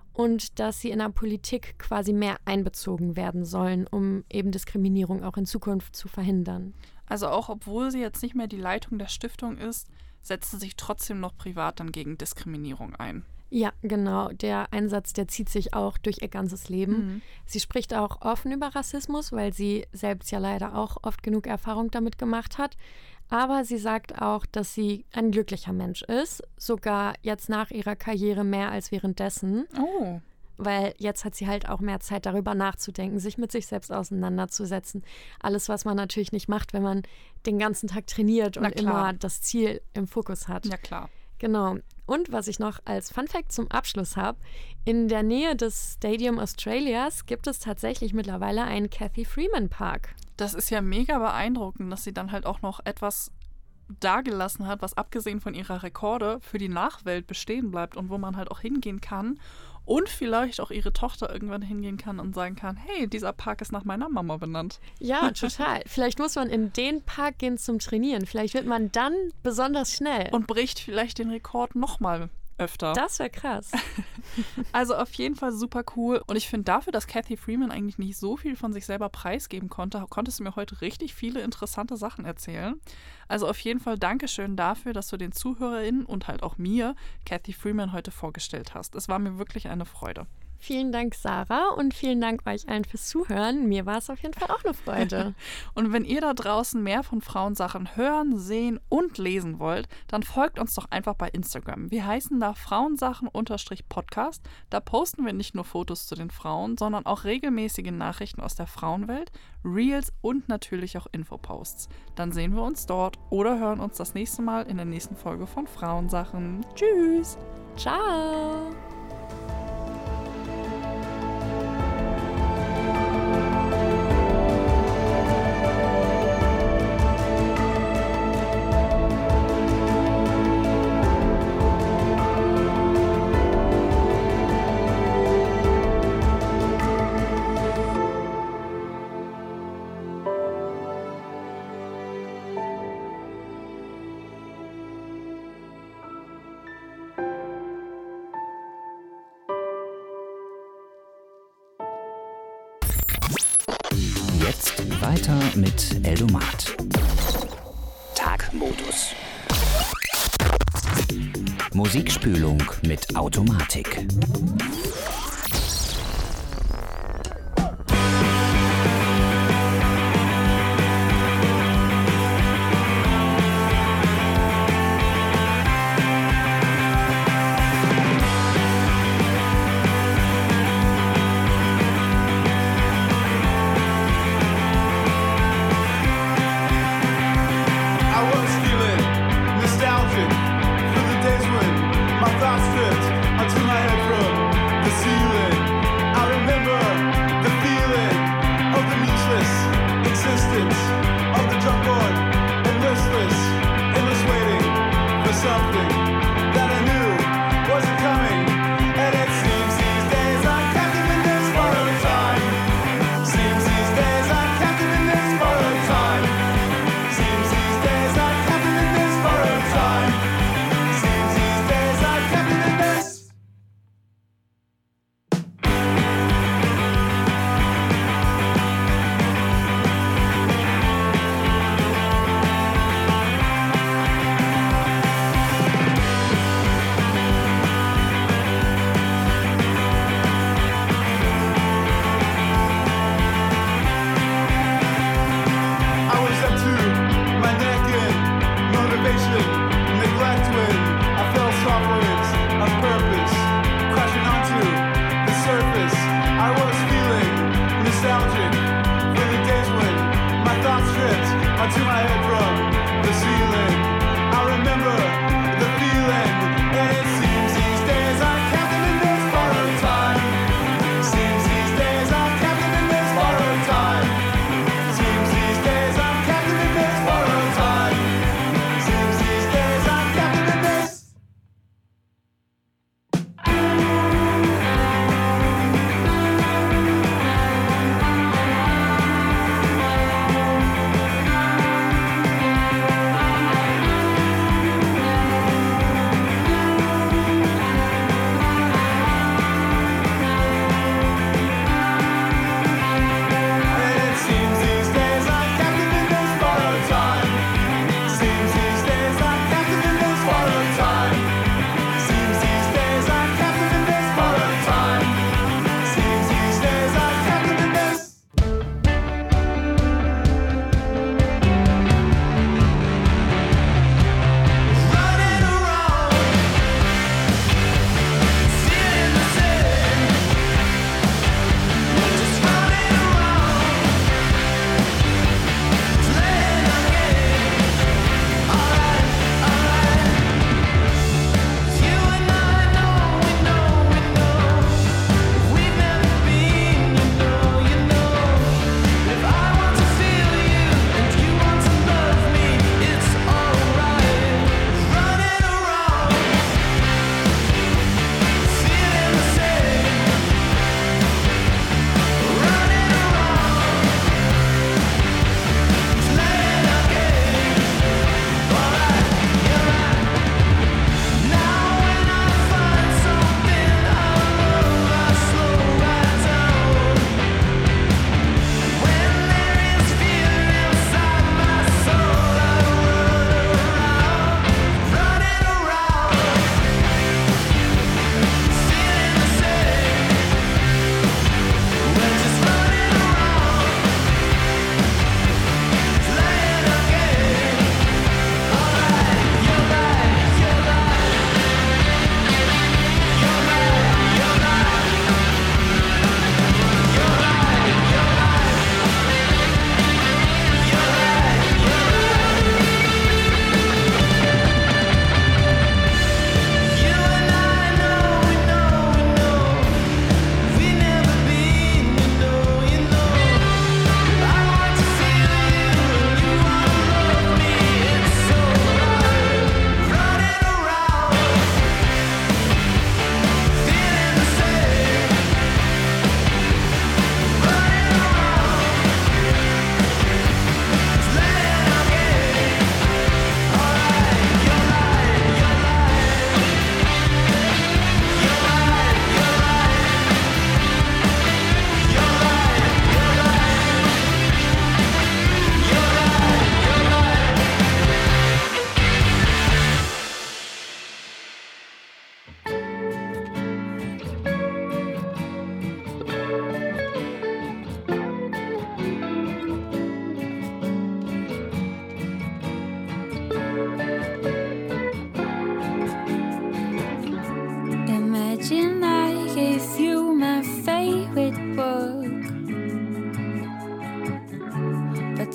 und dass sie in der Politik quasi mehr einbezogen werden sollen, um eben Diskriminierung auch in Zukunft zu verhindern.
Also auch obwohl sie jetzt nicht mehr die Leitung der Stiftung ist, setzt sie sich trotzdem noch privat dann gegen Diskriminierung ein.
Ja, genau. Der Einsatz, der zieht sich auch durch ihr ganzes Leben.
Mhm.
Sie spricht auch offen über Rassismus, weil sie selbst ja leider auch oft genug Erfahrung damit gemacht hat. Aber sie sagt auch, dass sie ein glücklicher Mensch ist, sogar jetzt nach ihrer Karriere mehr als währenddessen.
Oh.
Weil jetzt hat sie halt auch mehr Zeit, darüber nachzudenken, sich mit sich selbst auseinanderzusetzen. Alles, was man natürlich nicht macht, wenn man den ganzen Tag trainiert und immer das Ziel im Fokus hat.
Ja, klar.
Genau. Und was ich noch als Funfact zum Abschluss habe, in der Nähe des Stadium Australias gibt es tatsächlich mittlerweile einen Cathy Freeman Park.
Das ist ja mega beeindruckend, dass sie dann halt auch noch etwas dagelassen hat, was abgesehen von ihrer Rekorde für die Nachwelt bestehen bleibt und wo man halt auch hingehen kann und vielleicht auch ihre Tochter irgendwann hingehen kann und sagen kann, hey, dieser Park ist nach meiner Mama benannt.
Ja, total. Vielleicht muss man in den Park gehen zum Trainieren. Vielleicht wird man dann besonders schnell.
Und bricht vielleicht den Rekord nochmal öfter.
Das wäre krass.
Also auf jeden Fall super cool. Und ich finde dafür, dass Cathy Freeman eigentlich nicht so viel von sich selber preisgeben konnte, konntest du mir heute richtig viele interessante Sachen erzählen. Also auf jeden Fall Dankeschön dafür, dass du den ZuhörerInnen und halt auch mir Cathy Freeman heute vorgestellt hast. Es war mir wirklich eine Freude.
Vielen Dank, Sarah, und vielen Dank euch allen fürs Zuhören. Mir war es auf jeden Fall auch eine Freude.
Und wenn ihr da draußen mehr von Frauensachen hören, sehen und lesen wollt, dann folgt uns doch einfach bei Instagram. Wir heißen da Frauensachen-Podcast. Da posten wir nicht nur Fotos zu den Frauen, sondern auch regelmäßige Nachrichten aus der Frauenwelt, Reels und natürlich auch Infoposts. Dann sehen wir uns dort oder hören uns das nächste Mal in der nächsten Folge von Frauensachen. Tschüss!
Ciao!
Jetzt weiter mit Eldomat. Tagmodus. Musikspülung mit Automatik.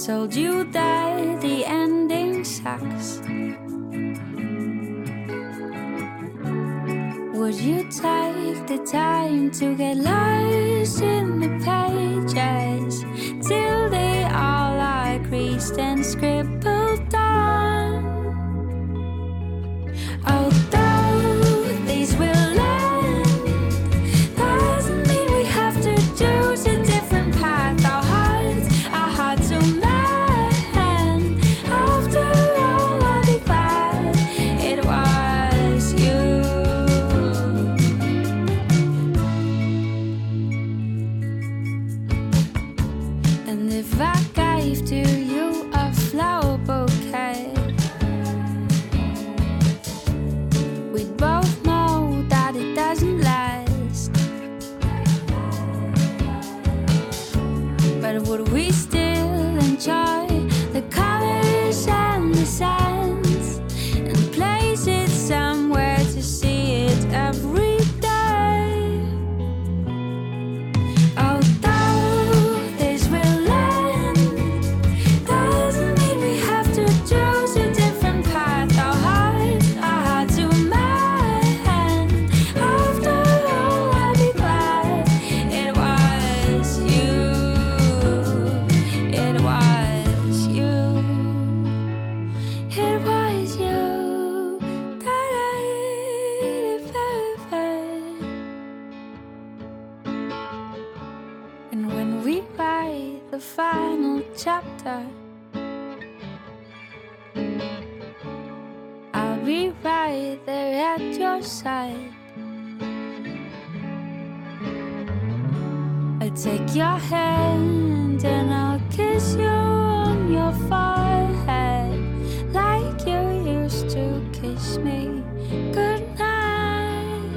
told you that the ending sucks. Would you take the time to get lost in the pages till they all are creased and scribbled on? Although these will end, doesn't mean we have to choose a different path. Our hearts are hard to mend. After all, I'll be glad it was you. And if I gave to you a flower bouquet, we'd both know that it doesn't last. But would we still enjoy the colors and the scents and place it somewhere to see it every day? Although this will end, doesn't mean we have to choose a different path. Our hearts are hard to mend. After all, I'll be glad it was you. It was you. It was you. And when we write the final chapter, I'll be right there at your side. I'll take your hand and I'll kiss you on your forehead like you used to kiss me goodnight.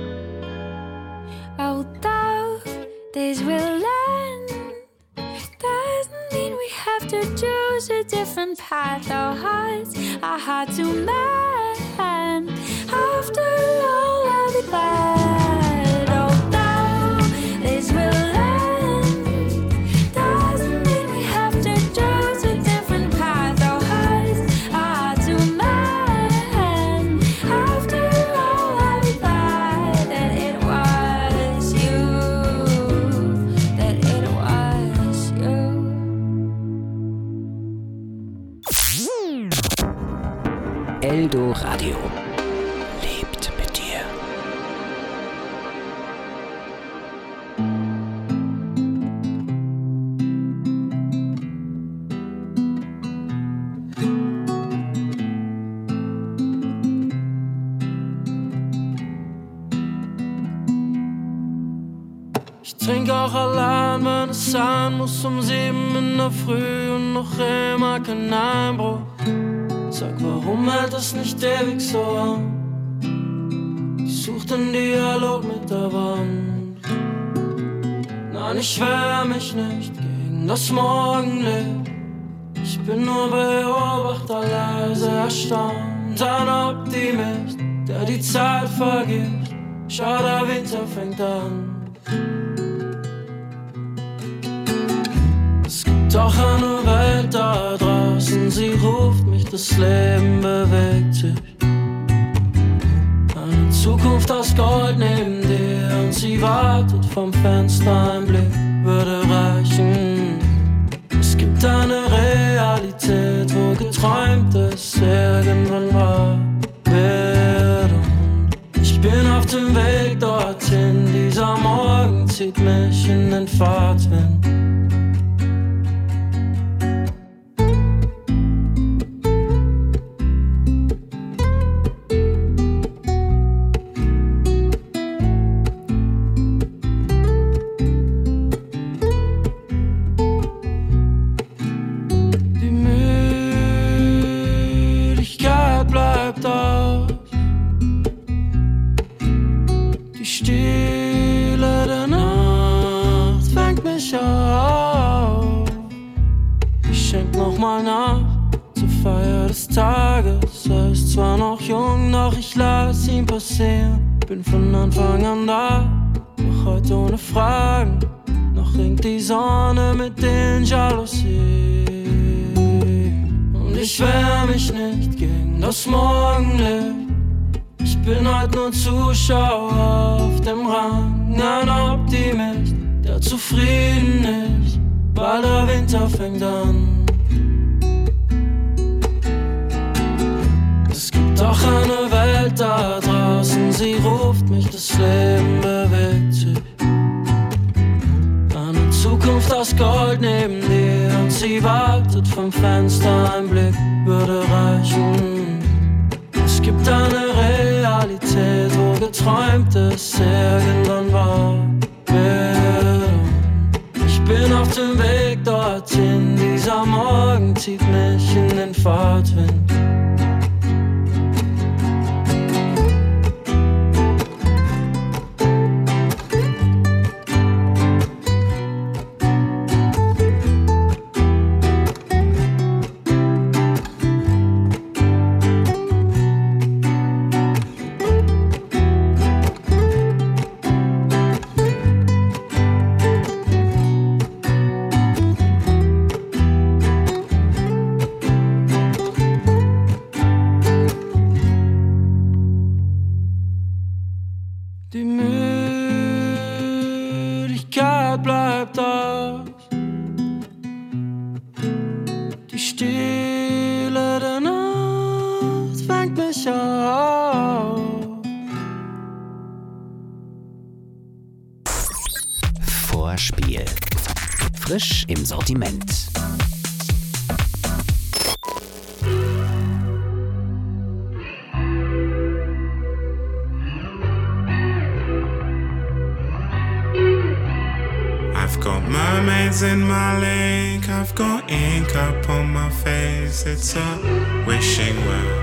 Although this will end, doesn't mean we have to choose a different path. Our hearts are hard to mend. After all, I'll be glad. Although this will end, doesn't mean we have to choose a different path. Our hearts are hard to mend. After all, I'll be glad that it was you. That it was you.
Eldoradio lebt mit dir.
Ich trink auch allein, wenn es sein muss, um sieben in der Früh und noch immer kein Einbruch. Sag, warum hält das nicht ewig so an? Ich such den Dialog mit der Wand. Nein, ich wehr mich nicht gegen das Morgenlicht. Ich bin nur Beobachter, leise erstaunt. Ein Optimist, der die Zeit vergisst. Schau, der Winter fängt an. Es gibt doch eine Welt da draußen, sie ruft mich, das Leben bewegt sich. Eine Zukunft aus Gold neben dir und sie wartet vom Fenster, ein Blick würde reichen. Es gibt eine Realität, wo Geträumtes irgendwann wahr wird. Und ich bin auf dem Weg dorthin, dieser Morgen zieht mich in den Fahrtwind. Bin von Anfang an da, doch heute ohne Fragen. Noch ringt die Sonne mit den Jalousien. ich wehr mich nicht gegen das Morgenlicht. Ich bin halt nur Zuschauer auf dem Rang, ein Optimist, der zufrieden ist, weil der Winter fängt an. Es gibt doch eine Welt da draußen, sie ruft mich, das Leben bewegt sich. Eine Zukunft aus Gold neben dir und sie wartet vom Fenster, ein Blick würde reichen. Es gibt eine Realität, wo Geträumtes irgendwann wahr wird. Ich bin auf dem Weg dorthin, dieser Morgen zieht mich in den Fahrtwind. Die Müdigkeit bleibt aus, die Stille der Nacht fängt mich auf.
Vorspiel. Frisch im Sortiment.
I've got mermaids in my lake, I've got ink up on my face, it's a wishing well.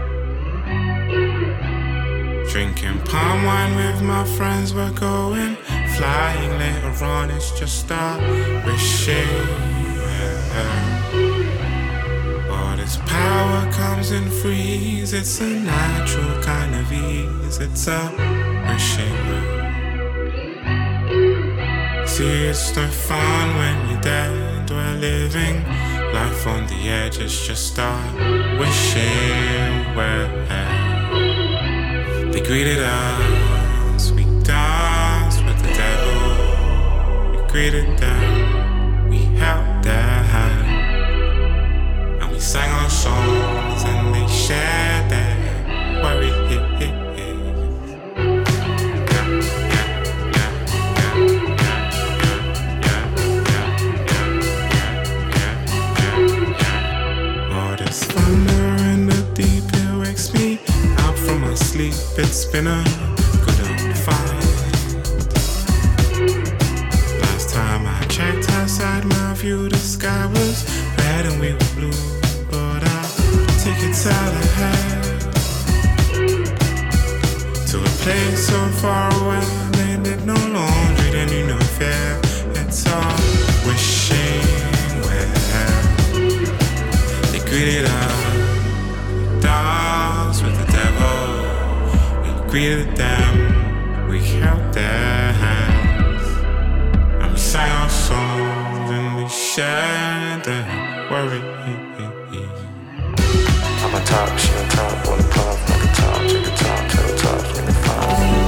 Drinking palm wine with my friends, we're going flying later on, it's just a wishing well. But its power comes in freeze, it's a natural kind of ease, it's a wishing well. See, it's no fun when you're dead, we're living life on the edge, it's just a wishing well. They greeted us, we danced with the devil. We greeted them, we held their hand, and we sang our songs and they shared their worry. It's been a good old fight. Last time I checked outside my view, the sky was red and we were blue. But I'll take it out ahead to a place so far away. They did no laundry, they knew no fear. It's all wishing well. They greeted us, danced with the devil. Greeted them, we held their hands, and we sang our songs and we shared their worry. I'm a top, she on top, on the puff, like a top, take a top, take a top, make it fine.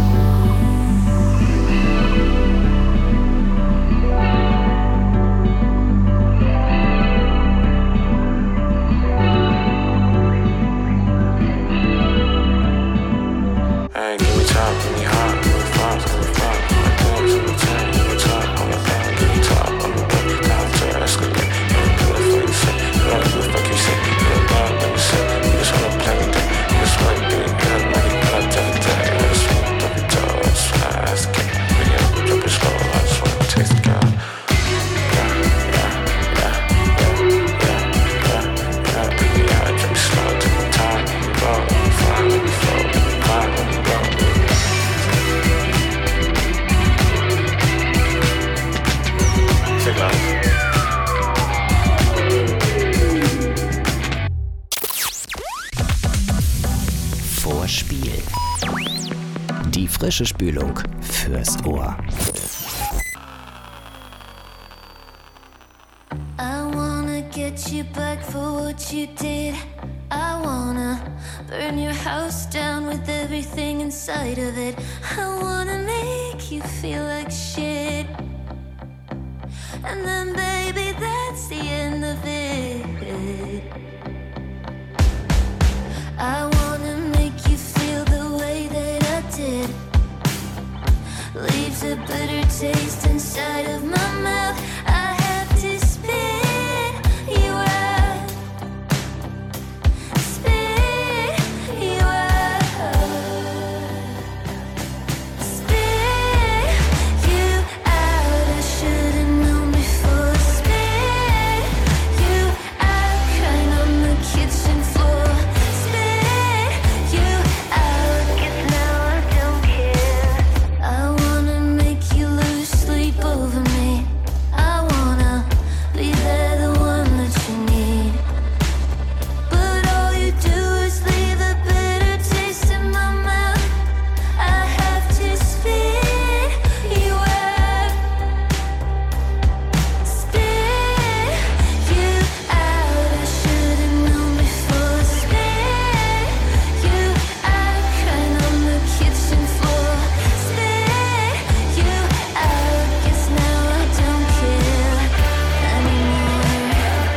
Vorspiel. Die frische Spülung fürs Ohr.
I wanna get get you back for what you did. I wanna burn your house down with everything inside of it. I wanna make you feel like shit. And then baby, that's the end of it. I wanna make you feel the way that I did. Leaves a bitter taste inside of my mouth. I have to spit you out. Spit you out. Spit you out. I should've known before. Spit you out. Crying on the kitchen floor. Spit you out. Guess now I don't care. I wanna make you lose sleep over me. I wanna be there, the one that you need. But all you do is leave a bitter taste in my mouth. I have to spit you out. Spit you out. I should've known before. Spit you out. Crying on the kitchen floor. Spit you out. Guess now I don't care anymore.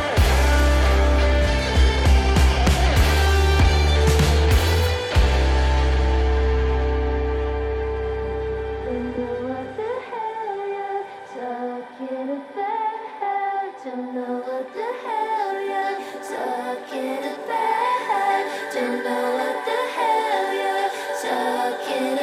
Don't know what the hell you're talking about. Don't know what the hell you're talking about. Don't know what the hell you're talking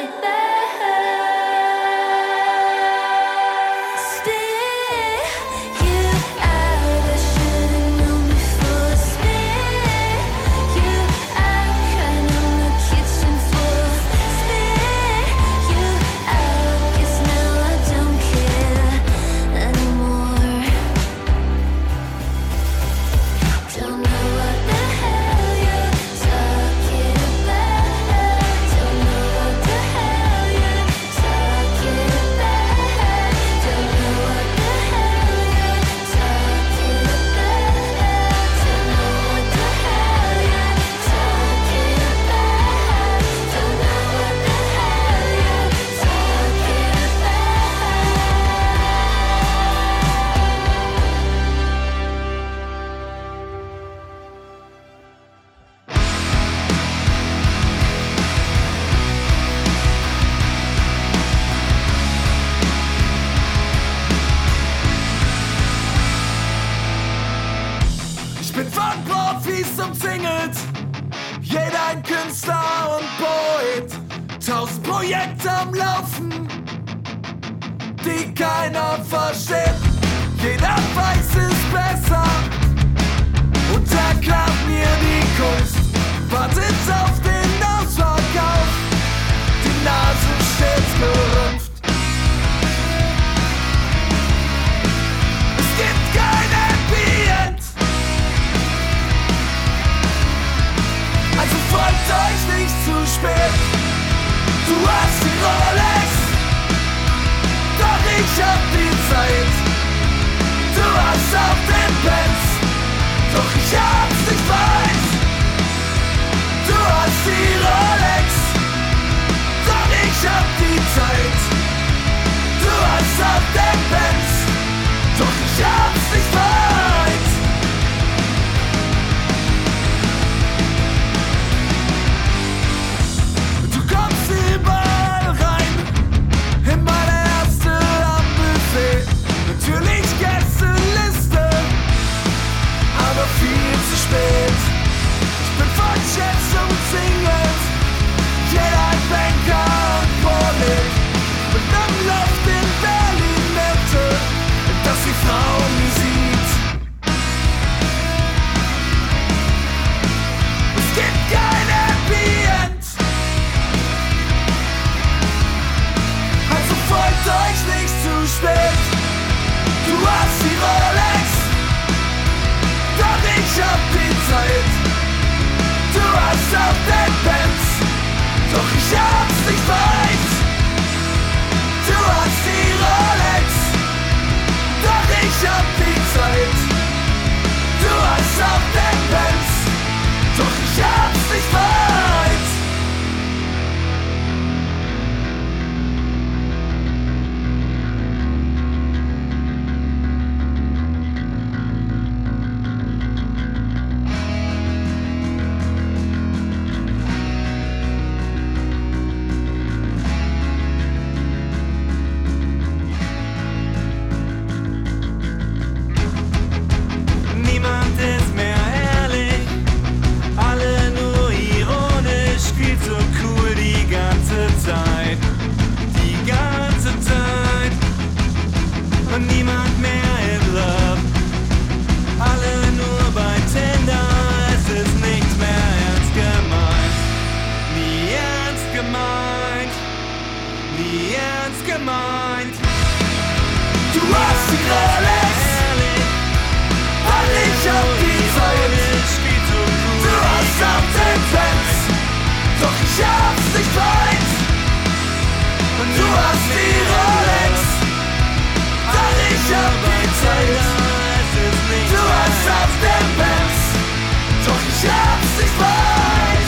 about. Spit you out. I should've known before. Spit you out. Crying on the kitchen floor. Spit you out. Guess now I don't care anymore. Don't know what the hell you're talking about. Don't know what the hell you're talking about. Don't know what the hell you're talking about. Don't know what the hell you're talking about. Don't know what the hell you're talking
Ich bin von Profis umzingelt, jeder ein Künstler und Poet. Tausend Projekte am Laufen, die keiner versteht. Jeder weiß es besser und erklärt mir die Kunst. Wartet auf den Ausverkauf, die Nase stets gerümpft. Es gibt kein Happy End. Also folgt euch nicht zu spät. Du hast die Rolex, doch ich hab die Zeit. Du hast auch den Benz, doch ich hab's nicht weit. Du hast die Rolex, doch ich hab die Zeit. Du hast auch den Benz, doch ich hab's nicht weit. Du kommst überall rein, in meine erste am Buffet. Natürlich Gästeliste, aber viel zu spät. Ich bin von Chefs umzingelt, jeder ein Banker und Prolet. Mit einem Loft in Berlin-Mitte, das die Frau nie sieht. Es gibt kein Happy End. Also folgt euch nicht zu spät. Du hast die Rolex, doch ich hab die Zeit. Du hast auch den Benz, doch ich hab's nicht weit. Du hast die Rolex, doch ich hab die Zeit. Du hast nie ernst gemeint. Du hast die Rolex, weil ich hab die Zeit. Du hast auf den Fans, doch ich hab's nicht weit. Und du hast die Rolex, weil ich hab die Zeit. Du hast auf den Fans, doch ich hab's nicht weit.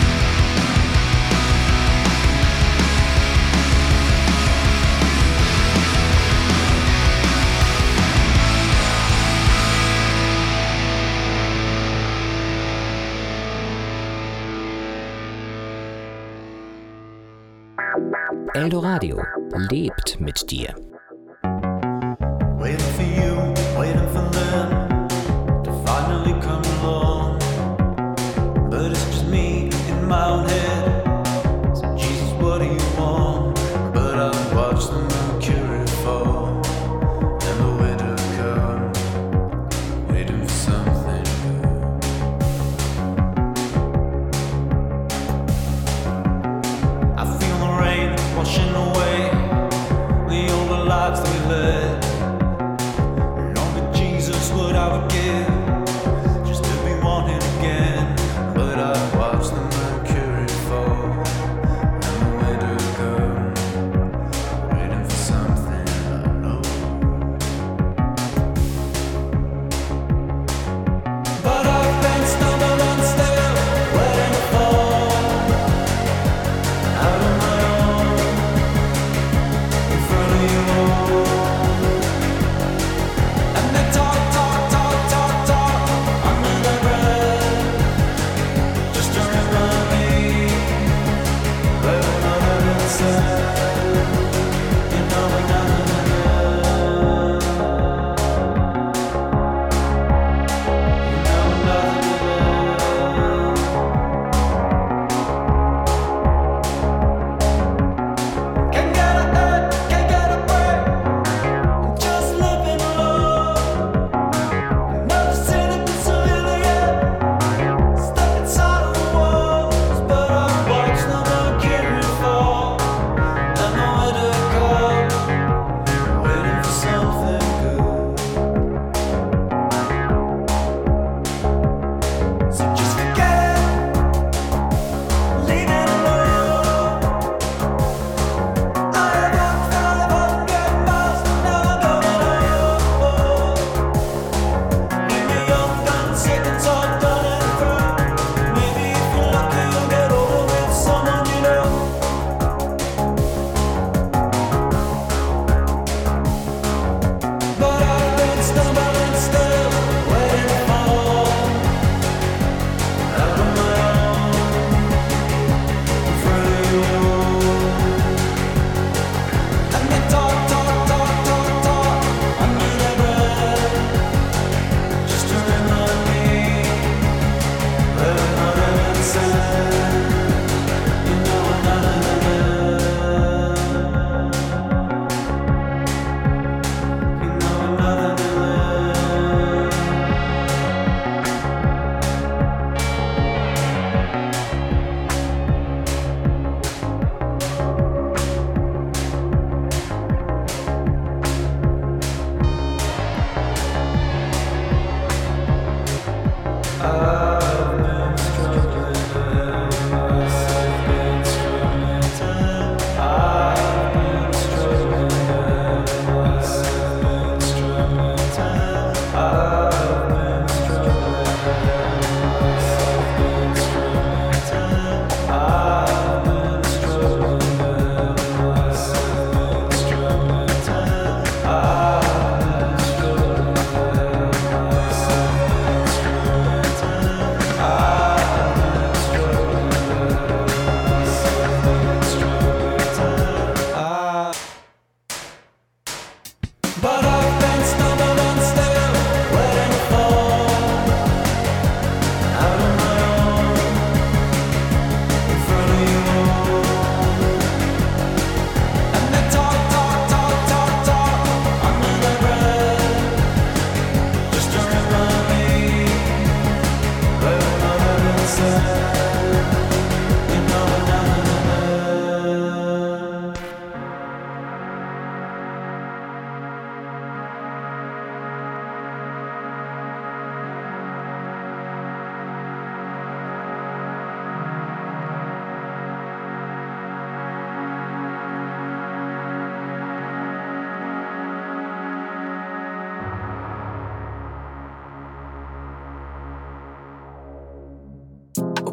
Eldoradio lebt mit dir.
Waiting for you, waiting for them to finally come along. But it's just me in my own head. So Jesus, what do you want? But I watch the mercury fall and the winter come, waiting for something good. I feel the rain washing away the older lives we led. And only Jesus would I would give just to be wanted again. But I watch the mercury fall and the winter come,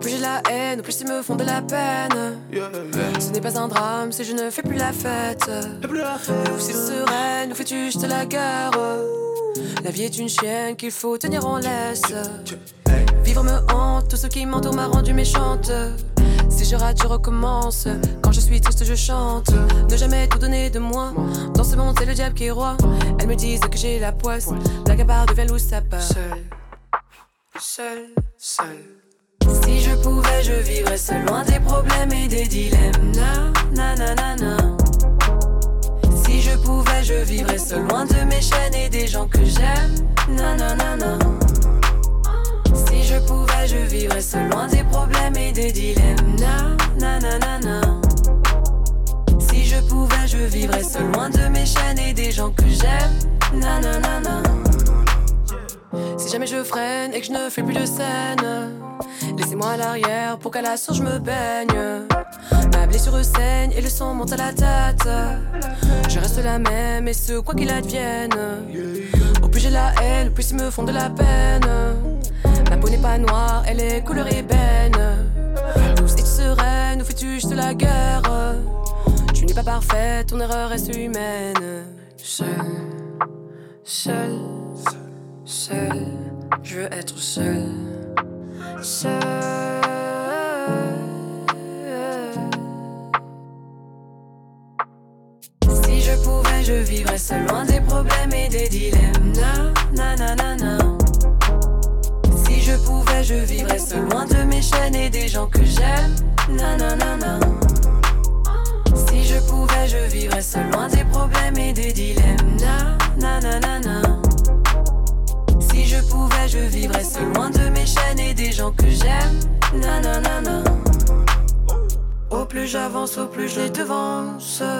plus j'ai de la haine, au plus ils me font de la peine. Ce n'est pas un drame si je ne fais plus la fête. Ou si sereine, nous fais-tu juste la guerre. La vie est une chienne qu'il faut tenir en laisse. Vivre me hante, tout ce qui m'entoure m'a rendu méchante. Si je rate, je recommence. Quand je suis triste, je chante. Ne jamais tout donner de moi. Dans ce monde, c'est le diable qui est roi. Elles me disent que j'ai la poisse. Blague à part devient loup, ça part. Seul, seul, seul. Si je pouvais, je vivrais seul, loin des problèmes et des dilemmes. Na, na, na, na, na. Si je pouvais, je vivrais seul, loin de mes chaînes et des gens que j'aime. Na, na, na, na. Si je pouvais, je vivrais seul, loin des problèmes et des dilemmes. Na, na, na, na, na. Si je pouvais, je vivrais seul, loin de mes chaînes et des gens que j'aime. Na, na, na, na. Si jamais je freine et que je ne fais plus de scène, laissez-moi à l'arrière pour qu'à la source je me baigne. Ma blessure saigne et le sang monte à la tête. Je reste la même et ce quoi qu'il advienne. Au plus j'ai la haine, au plus ils me font de la peine. Ma peau n'est pas noire, elle est couleur ébène. Douce et sereine, nous fais-tu juste la guerre. Tu n'es pas parfaite, ton erreur reste humaine. Seul, seul, seul, je veux être seul. Seul. Si je pouvais, je vivrais seul, loin des problèmes et des dilemmes. Na, na, na, na, na. Si je pouvais, je vivrais seul, loin de mes chaînes et des gens que j'aime. Na, na, na, na. Si je pouvais, je vivrais seul, loin des problèmes et des dilemmes. Na, na, na, na, na. Si je pouvais, je vivrais seul, loin de mes chaînes et des gens que j'aime. Na, na, na, na. Au plus j'avance, au plus je les devance.